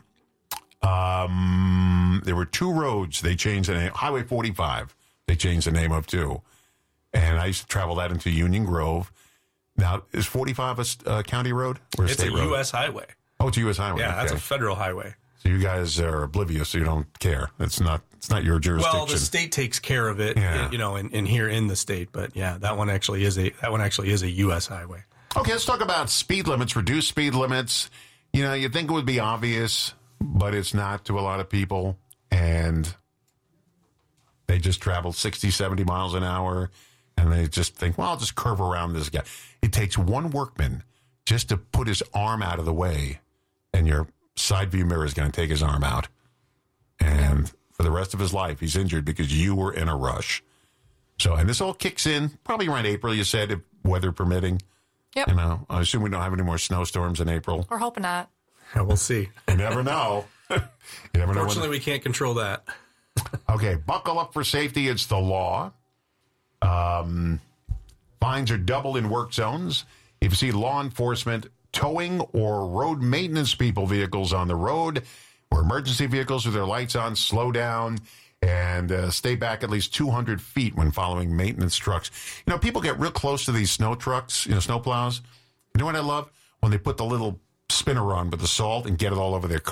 [SPEAKER 1] There were 2 roads they changed the name. Highway 45, they changed the name of, too. And I used to travel that into Union Grove. Now, is 45 a county road or a state road?
[SPEAKER 17] It's a U.S. highway.
[SPEAKER 1] Oh, it's a U.S. highway.
[SPEAKER 17] Yeah,
[SPEAKER 1] okay.
[SPEAKER 17] That's a federal highway.
[SPEAKER 1] So you guys are oblivious, so you don't care. It's not your jurisdiction.
[SPEAKER 17] Well, the state takes care of it, in here in the state. But yeah, that one actually is a U.S. highway.
[SPEAKER 1] Okay, let's talk about speed limits, reduced speed limits. You'd think it would be obvious, but it's not to a lot of people. And they just travel 60, 70 miles an hour, and they just think, well, I'll just curve around this guy. It takes one workman just to put his arm out of the way, and your side view mirror is going to take his arm out. And for the rest of his life, he's injured because you were in a rush. So, and this all kicks in probably around April, you said, if weather permitting.
[SPEAKER 18] Yep.
[SPEAKER 1] I assume we don't have any more snowstorms in April.
[SPEAKER 18] We're hoping not.
[SPEAKER 17] Yeah, we'll see.
[SPEAKER 1] You never know. You never know.
[SPEAKER 17] Fortunately, we can't control that.
[SPEAKER 1] Okay, buckle up for safety. It's the law. Fines are doubled in work zones. If you see law enforcement towing or road maintenance vehicles on the road or emergency vehicles with their lights on, slow down and stay back at least 200 feet when following maintenance trucks. People get real close to these snow trucks, snow plows. You know what I love? When they put the little spinner on with the salt and get it all over their car.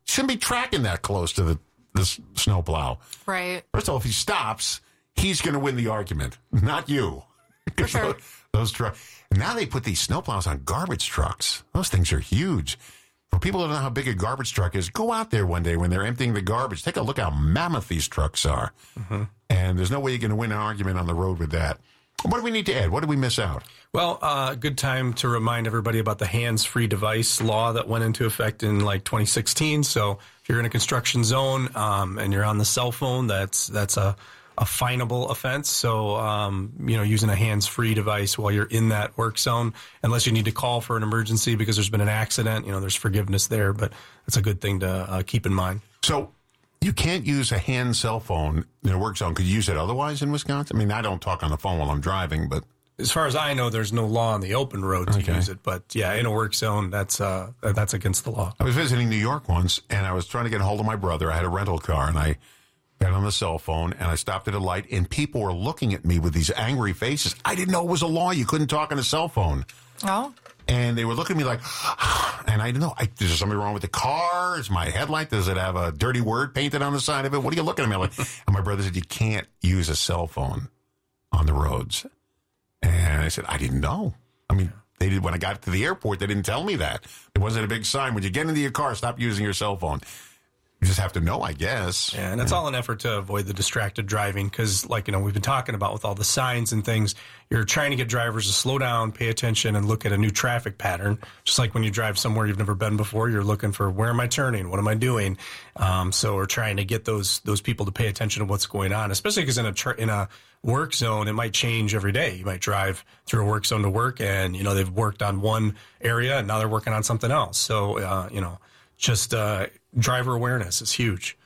[SPEAKER 1] shouldn't be tracking that close to the snowplow.
[SPEAKER 18] Right.
[SPEAKER 1] First of all, if he stops, he's going to win the argument, not you.
[SPEAKER 18] For sure.
[SPEAKER 1] Those trucks. Now they put these snowplows on garbage trucks. Those things are huge. For people who don't know how big a garbage truck is, go out there one day when they're emptying the garbage. Take a look how mammoth these trucks are. Mm-hmm. And there's no way you're going to win an argument on the road with that. What do we need to add? What did we miss out?
[SPEAKER 17] Well, good time to remind everybody about the hands-free device law that went into effect in 2016. So if you're in a construction zone and you're on the cell phone, that's a finable offense. So, using a hands-free device while you're in that work zone, unless you need to call for an emergency because there's been an accident, there's forgiveness there, but it's a good thing to keep in mind.
[SPEAKER 1] So you can't use a hand cell phone in a work zone. Could you use it otherwise in Wisconsin? I mean, I don't talk on the phone while I'm driving, but...
[SPEAKER 17] As far as I know, there's no law on the open road to use it. But, yeah, in a work zone, that's against the law.
[SPEAKER 1] I was visiting New York once, and I was trying to get a hold of my brother. I had a rental car, and I got on the cell phone, and I stopped at a light, and people were looking at me with these angry faces. I didn't know it was a law. You couldn't talk on a cell phone.
[SPEAKER 18] Oh.
[SPEAKER 1] And they were looking at me like, and I didn't know, is there something wrong with the car? Is my headlight, does it have a dirty word painted on the side of it? What are you looking at me like? And my brother said, you can't use a cell phone on the roads. And I said, I didn't know. I mean, they did when I got to the airport, they didn't tell me that. There wasn't a big sign. When you get into your car, stop using your cell phone. You just have to know, I guess.
[SPEAKER 17] Yeah, and that's all an effort to avoid the distracted driving because, we've been talking about with all the signs and things, you're trying to get drivers to slow down, pay attention, and look at a new traffic pattern. Just like when you drive somewhere you've never been before, you're looking for where am I turning? What am I doing? So we're trying to get those people to pay attention to what's going on, especially because in a work zone, it might change every day. You might drive through a work zone to work, and, they've worked on one area, and now they're working on something else. So, just driver awareness is huge.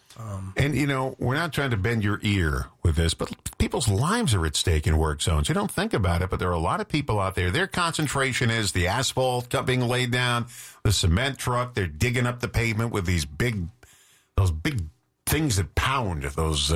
[SPEAKER 1] And, we're not trying to bend your ear with this, but people's lives are at stake in work zones. You don't think about it, but there are a lot of people out there. Their concentration is the asphalt being laid down, the cement truck. They're digging up the pavement with those big things that pound, those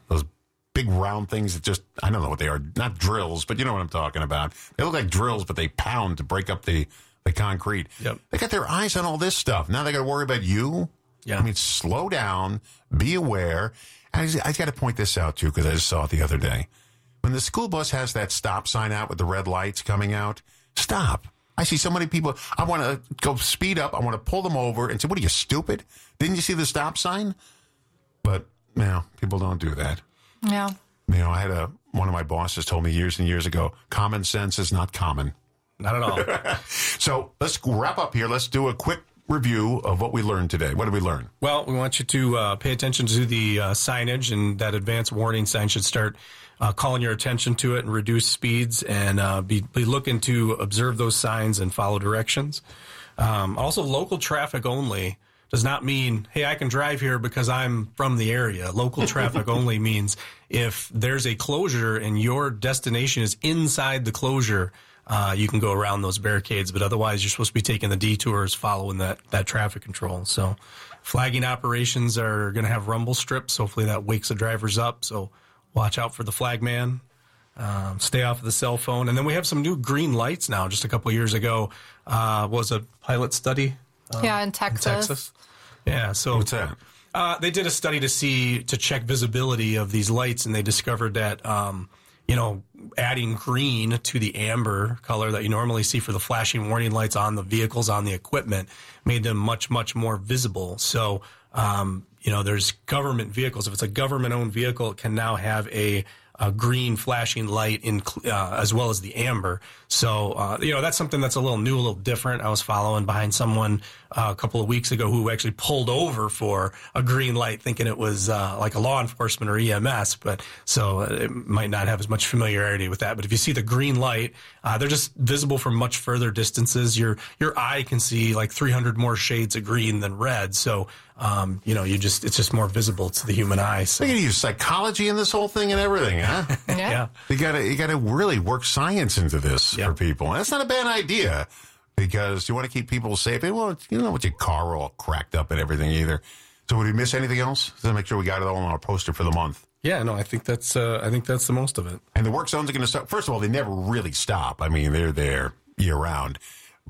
[SPEAKER 1] big round things that just, I don't know what they are. Not drills, but you know what I'm talking about. They look like drills, but they pound to break up the concrete.
[SPEAKER 17] Yep.
[SPEAKER 1] They got their eyes on all this stuff. Now they got to worry about you.
[SPEAKER 17] Yeah.
[SPEAKER 1] I mean, slow down, be aware. And I got to point this out, too, because I just saw it the other day. When the school bus has that stop sign out with the red lights coming out, stop. I see so many people. I want to go speed up. I want to pull them over and say, what are you, stupid? Didn't you see the stop sign? But, people don't do that.
[SPEAKER 18] Yeah.
[SPEAKER 1] I had one of my bosses told me years and years ago, common sense is not common.
[SPEAKER 17] Not at all.
[SPEAKER 1] So let's wrap up here. Let's do a quick review of what we learned today. What did we learn?
[SPEAKER 17] Well, we want you to pay attention to the signage, and that advanced warning sign should start calling your attention to it and reduce speeds, and be looking to observe those signs and follow directions. Also, local traffic only does not mean, hey, I can drive here because I'm from the area. Local traffic only means if there's a closure and your destination is inside the closure, you can go around those barricades, but otherwise you're supposed to be taking the detours following that traffic control. So flagging operations are going to have rumble strips. Hopefully that wakes the drivers up. So watch out for the flag man. Stay off of the cell phone. And then we have some new green lights now. Just a couple of years ago was a pilot study.
[SPEAKER 18] In Texas.
[SPEAKER 17] Yeah. So
[SPEAKER 1] what's that?
[SPEAKER 17] They did a study to check visibility of these lights, and they discovered that, adding green to the amber color that you normally see for the flashing warning lights on the vehicles, on the equipment, made them much, much more visible. So, there's government vehicles. If it's a government-owned vehicle, it can now have a green flashing light as well as the amber. So, that's something that's a little new, a little different. I was following behind someone a couple of weeks ago who actually pulled over for a green light thinking it was like a law enforcement or EMS. But so it might not have as much familiarity with that. But if you see the green light, they're just visible from much further distances. Your eye can see like 300 more shades of green than red. So, it's just more visible to the human eye. So.
[SPEAKER 1] They're going to use psychology in this whole thing and everything, huh?
[SPEAKER 18] Yeah.
[SPEAKER 1] You got to really work science into this for people. And that's not a bad idea because you want to keep people safe. Well, you don't want your car all cracked up and everything either. So would we miss anything else? Let's make sure we got it all on our poster for the month.
[SPEAKER 17] Yeah, no, I think that's the most of it.
[SPEAKER 1] And the work zones are going to stop. First of all, they never really stop. I mean, they're there year round, but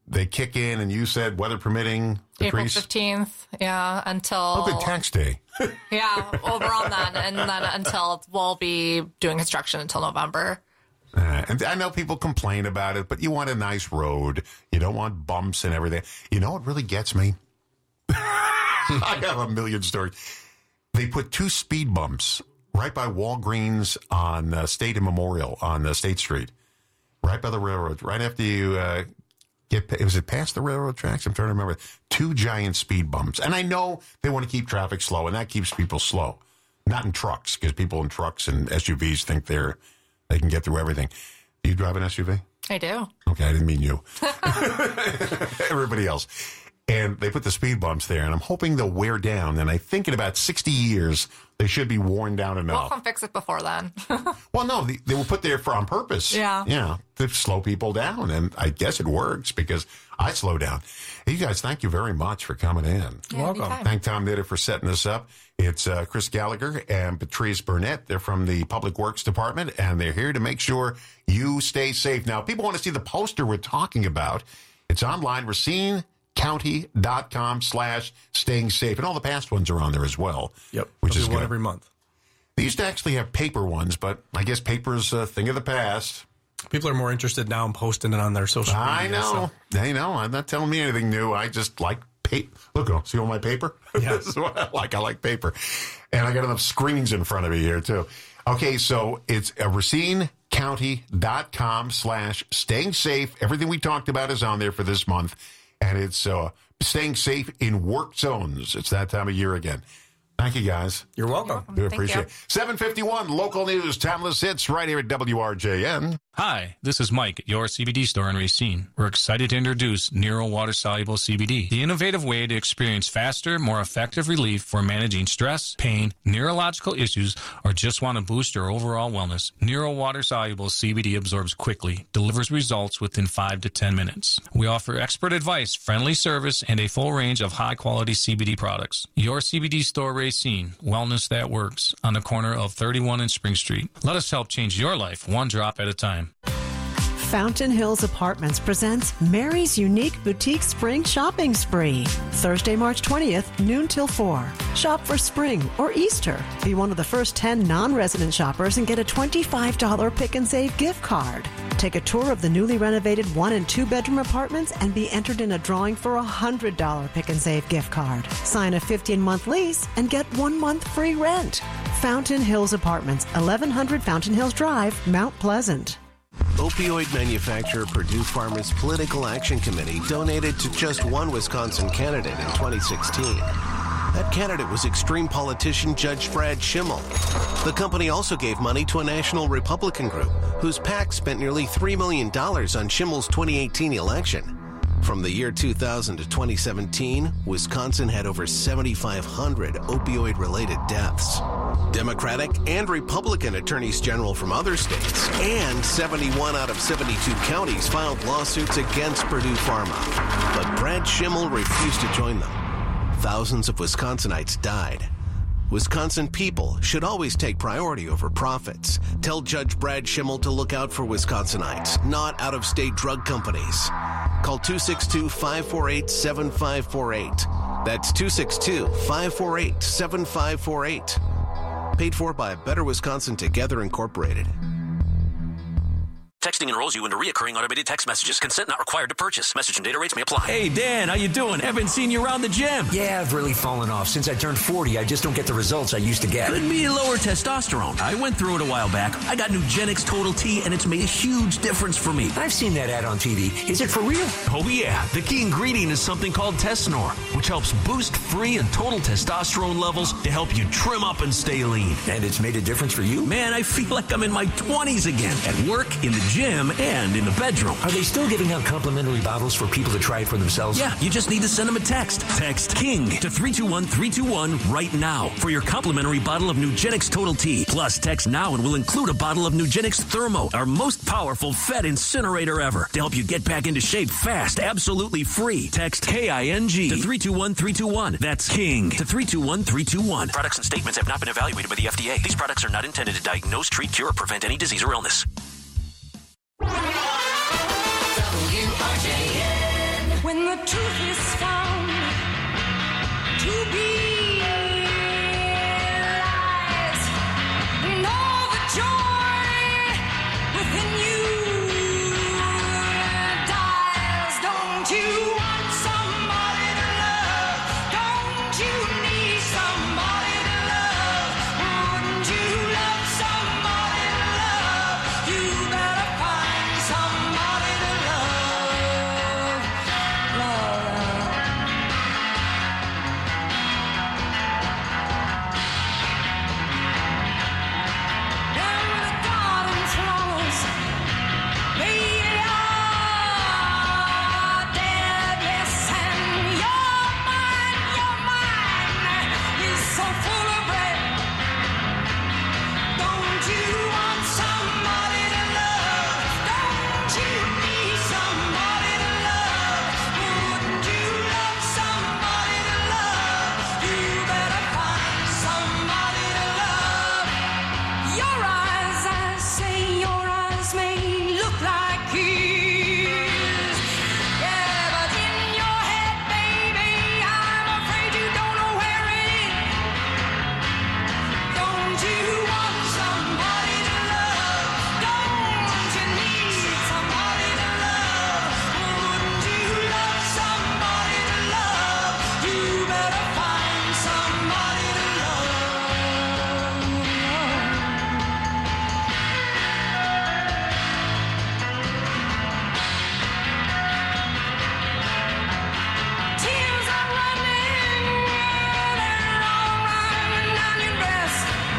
[SPEAKER 1] they kick in, and you said weather permitting,
[SPEAKER 18] April
[SPEAKER 1] Patrice?
[SPEAKER 18] 15th, yeah, until...
[SPEAKER 1] Oh, good tax day.
[SPEAKER 18] Yeah, over on that, and then until we'll be doing construction until November.
[SPEAKER 1] And I know people complain about it, but you want a nice road. You don't want bumps and everything. You know what really gets me? I have a million stories. They put 2 speed bumps right by Walgreens on State and Memorial on State Street, right by the railroad, right after you was it past the railroad tracks? I'm trying to remember. 2 giant speed bumps. And I know they want to keep traffic slow, and that keeps people slow. Not in trucks, because people in trucks and SUVs think they can get through everything. Do you drive an SUV?
[SPEAKER 18] I do.
[SPEAKER 1] Okay, I didn't mean you. Everybody else. And they put the speed bumps there, and I'm hoping they'll wear down. And I think in about 60 years, they should be worn down enough.
[SPEAKER 18] We'll come fix it before then.
[SPEAKER 1] Well, no, they were put there on purpose.
[SPEAKER 18] Yeah.
[SPEAKER 1] Yeah, to slow people down. And I guess it works because I slow down. Hey, you guys, thank you very much for coming in.
[SPEAKER 18] Yeah, welcome. Anytime.
[SPEAKER 1] Thank Tom Knitter for setting this up. It's Chris Gallagher and Patrice Burnett. They're from the Public Works Department, and they're here to make sure you stay safe. Now, people want to see the poster we're talking about. It's online, RacineCounty.com/staying safe. And all the past ones are on there as well.
[SPEAKER 17] Yep.
[SPEAKER 1] Which is
[SPEAKER 17] one
[SPEAKER 1] good.
[SPEAKER 17] every month.
[SPEAKER 1] They used to actually have paper ones, but I guess paper's a thing of the past.
[SPEAKER 17] People are more interested now in posting it on their social media.
[SPEAKER 1] I know. They know. I'm not telling me anything new. I just like paper. Look, see all my paper?
[SPEAKER 17] Yeah.
[SPEAKER 1] This is what I like. I like paper. And I got enough screens in front of me here, too. Okay, so it's RacineCounty.com/staying safe. Everything we talked about is on there for this month. And it's staying safe in work zones. It's that time of year again. Thank you, guys.
[SPEAKER 17] You're welcome.
[SPEAKER 1] We appreciate it. 7:51, local news, timeless hits right here at WRJN.
[SPEAKER 3] Hi, this is Mike at your CBD store in Racine. We're excited to introduce Nero Water-Soluble CBD, the innovative way to experience faster, more effective relief for managing stress, pain, neurological issues, or just want to boost your overall wellness. Nero Water-Soluble CBD absorbs quickly, delivers results within 5 to 10 minutes. We offer expert advice, friendly service, and a full range of high-quality CBD products. Your CBD store Racine, wellness that works, on the corner of 31 and Spring Street. Let us help change your life one drop at a time.
[SPEAKER 6] Fountain Hills Apartments presents Mary's unique boutique spring shopping spree. Thursday, March 20th, noon till 4. Shop for spring or Easter. Be one of the first 10 non-resident shoppers and get a $25 pick and save gift card. Take a tour of the newly renovated 1- and 2-bedroom apartments and be entered in a drawing for a $100 pick and save gift card. Sign a 15-month lease and get 1 month free rent. Fountain Hills Apartments, 1100 Fountain Hills Drive, Mount Pleasant.
[SPEAKER 7] Opioid manufacturer Purdue Pharma's Political Action Committee donated to just one Wisconsin candidate in 2016. That candidate was extreme politician Judge Brad Schimmel. The company also gave money to a national Republican group whose PAC spent nearly $3 million on Schimmel's 2018 election. From the year 2000 to 2017, Wisconsin had over 7,500 opioid-related deaths. Democratic and Republican attorneys general from other states and 71 out of 72 counties filed lawsuits against Purdue Pharma. But Brad Schimmel refused to join them. Thousands of Wisconsinites died. Wisconsin people should always take priority over profits. Tell Judge Brad Schimmel to look out for Wisconsinites, not out-of-state drug companies. Call 262-548-7548. That's 262-548-7548. Paid for by Better Wisconsin Together Incorporated.
[SPEAKER 8] Texting enrolls you into reoccurring automated text messages. Consent not required to purchase. Message and data rates may apply.
[SPEAKER 9] Hey, Dan, how you doing? Haven't seen you around the gym.
[SPEAKER 8] Yeah, I've really fallen off. Since I turned 40, I just don't get the results I used to get.
[SPEAKER 9] Could be lower testosterone. I went through it a while back. I got Nugenix Total T, and it's made a huge difference for me.
[SPEAKER 8] I've seen that ad on TV. Is it for real?
[SPEAKER 9] Oh, yeah. The key ingredient is something called Tesnor, which helps boost free and total testosterone levels to help you trim up and stay lean.
[SPEAKER 8] And it's made a difference for you?
[SPEAKER 9] Man, I feel like I'm in my 20s again. At work, in the gym, and in the bedroom.
[SPEAKER 8] Are they still giving out complimentary bottles for people to try it for themselves?
[SPEAKER 9] Yeah, you just need to send them a text. Text KING to 321-321 right now for your complimentary bottle of Nugenix Total T. Plus, text now and we'll include a bottle of Nugenix Thermo, our most powerful fat incinerator ever, to help you get back into shape fast, absolutely free. Text KING to 321-321. That's KING to 321-321.
[SPEAKER 8] Products and statements have not been evaluated by the FDA. These products are not intended to diagnose, treat, cure, or prevent any disease or illness.
[SPEAKER 16] WRJN. so full of bread. Don't you want somebody to love? Don't you need somebody to love? Wouldn't you love somebody to love? You better find somebody to love. Your eyes, I say, your eyes may look like his. Yeah, but in your head, baby, I'm afraid you don't know where it is. Don't you want somebody to love? Don't you need somebody to love? Wouldn't you love somebody to love? You better find somebody to Tears are running, they're all running down your dress.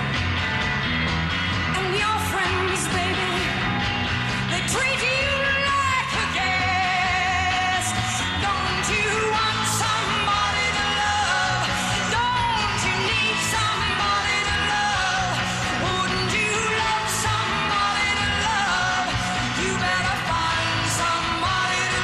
[SPEAKER 16] And your friends, baby, they treat you like a guest. Don't you want somebody to love? Don't you need somebody to love? Wouldn't you love somebody to love? You better find somebody to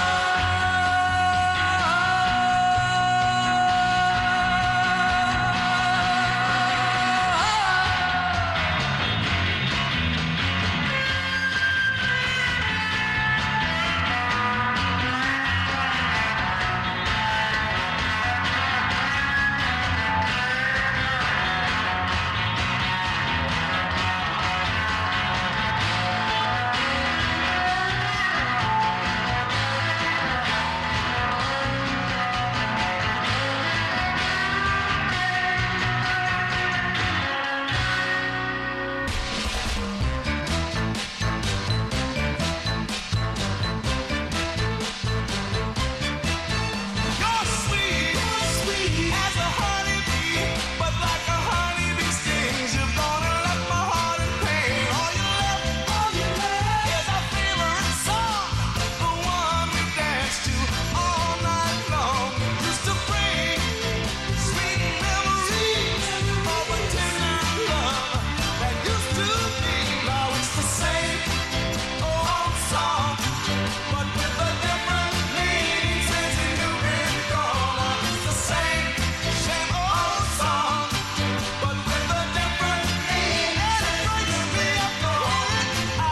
[SPEAKER 16] You're sweet, sweet as a honeybee, but like a honeybee stings, you're gonna let my heart in pain. All you left is our favorite song, the one we dance to all night long. Used to bring sweet memories of a tender love that used to be. Now it's the same old song, but with a different meaning since you've been gone. It's the same old song, but with a different meaning. And it breaks me up to hear it. I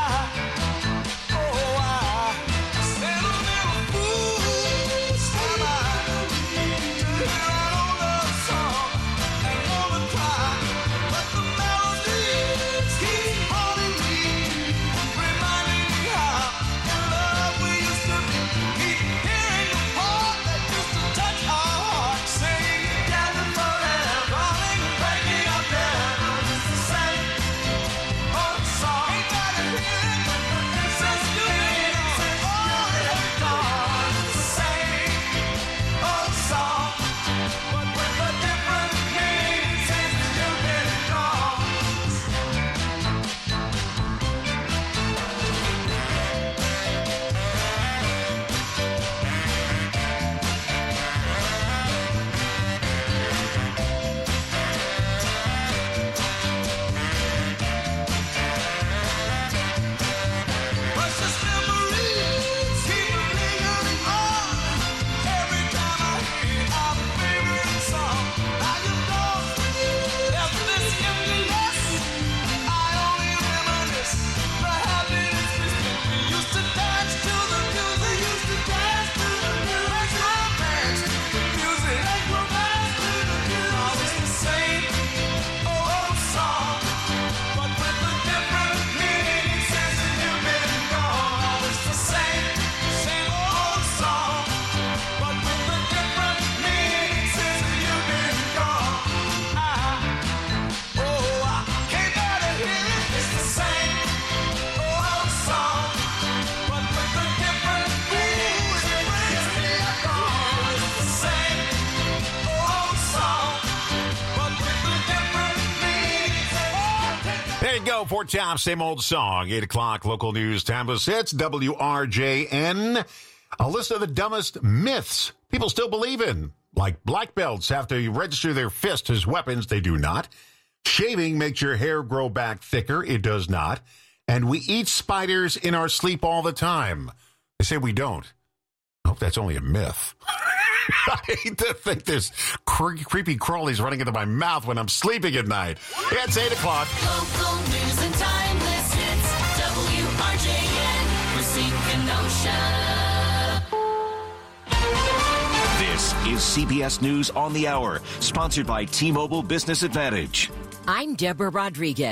[SPEAKER 16] said a little fool, am I, to hear an old love song and wanna cry, but the melodies keep haunting me, reminding me how in love we used to be. Keep hearing the part that used to touch our hearts, saying together forever, darling, breaking up there. It's the same old song. Ain't got to hear it since you've been gone. It's the same old song, but with a different meaning since you've been gone. Precious memories keep lingering on. Every time I hear our favorite song, now you know there's this emptiness. I only reminisce the happiness we used to dance to the music. Used to dance to the music. Romance to the music. Romance to the music. Now it's the same old song, but with a different meaning since you've been gone. Now it's the same old song, but with a different meaning since you've been gone. I can't bear to hear it. It's the same old song, but with a different meaning. It brings me gone. It's the same old song, but with a different meaning.
[SPEAKER 1] There you go, Fort Top, same old song. 8 o'clock, local news, Timeless Hits, WRJN. A list of the dumbest myths people still believe in. Like black belts have to register their fists as weapons. They do not. Shaving makes your hair grow back thicker. It does not. And we eat spiders in our sleep all the time. They say we don't. I hope that's only a myth. I hate to think there's creepy crawlies running into my mouth when I'm sleeping at night. It's 8 o'clock.
[SPEAKER 16] Local news and timeless hits. WRJN, Racine, Kenosha.
[SPEAKER 2] This is CBS News on the Hour, sponsored by T-Mobile Business Advantage.
[SPEAKER 11] I'm Deborah Rodriguez.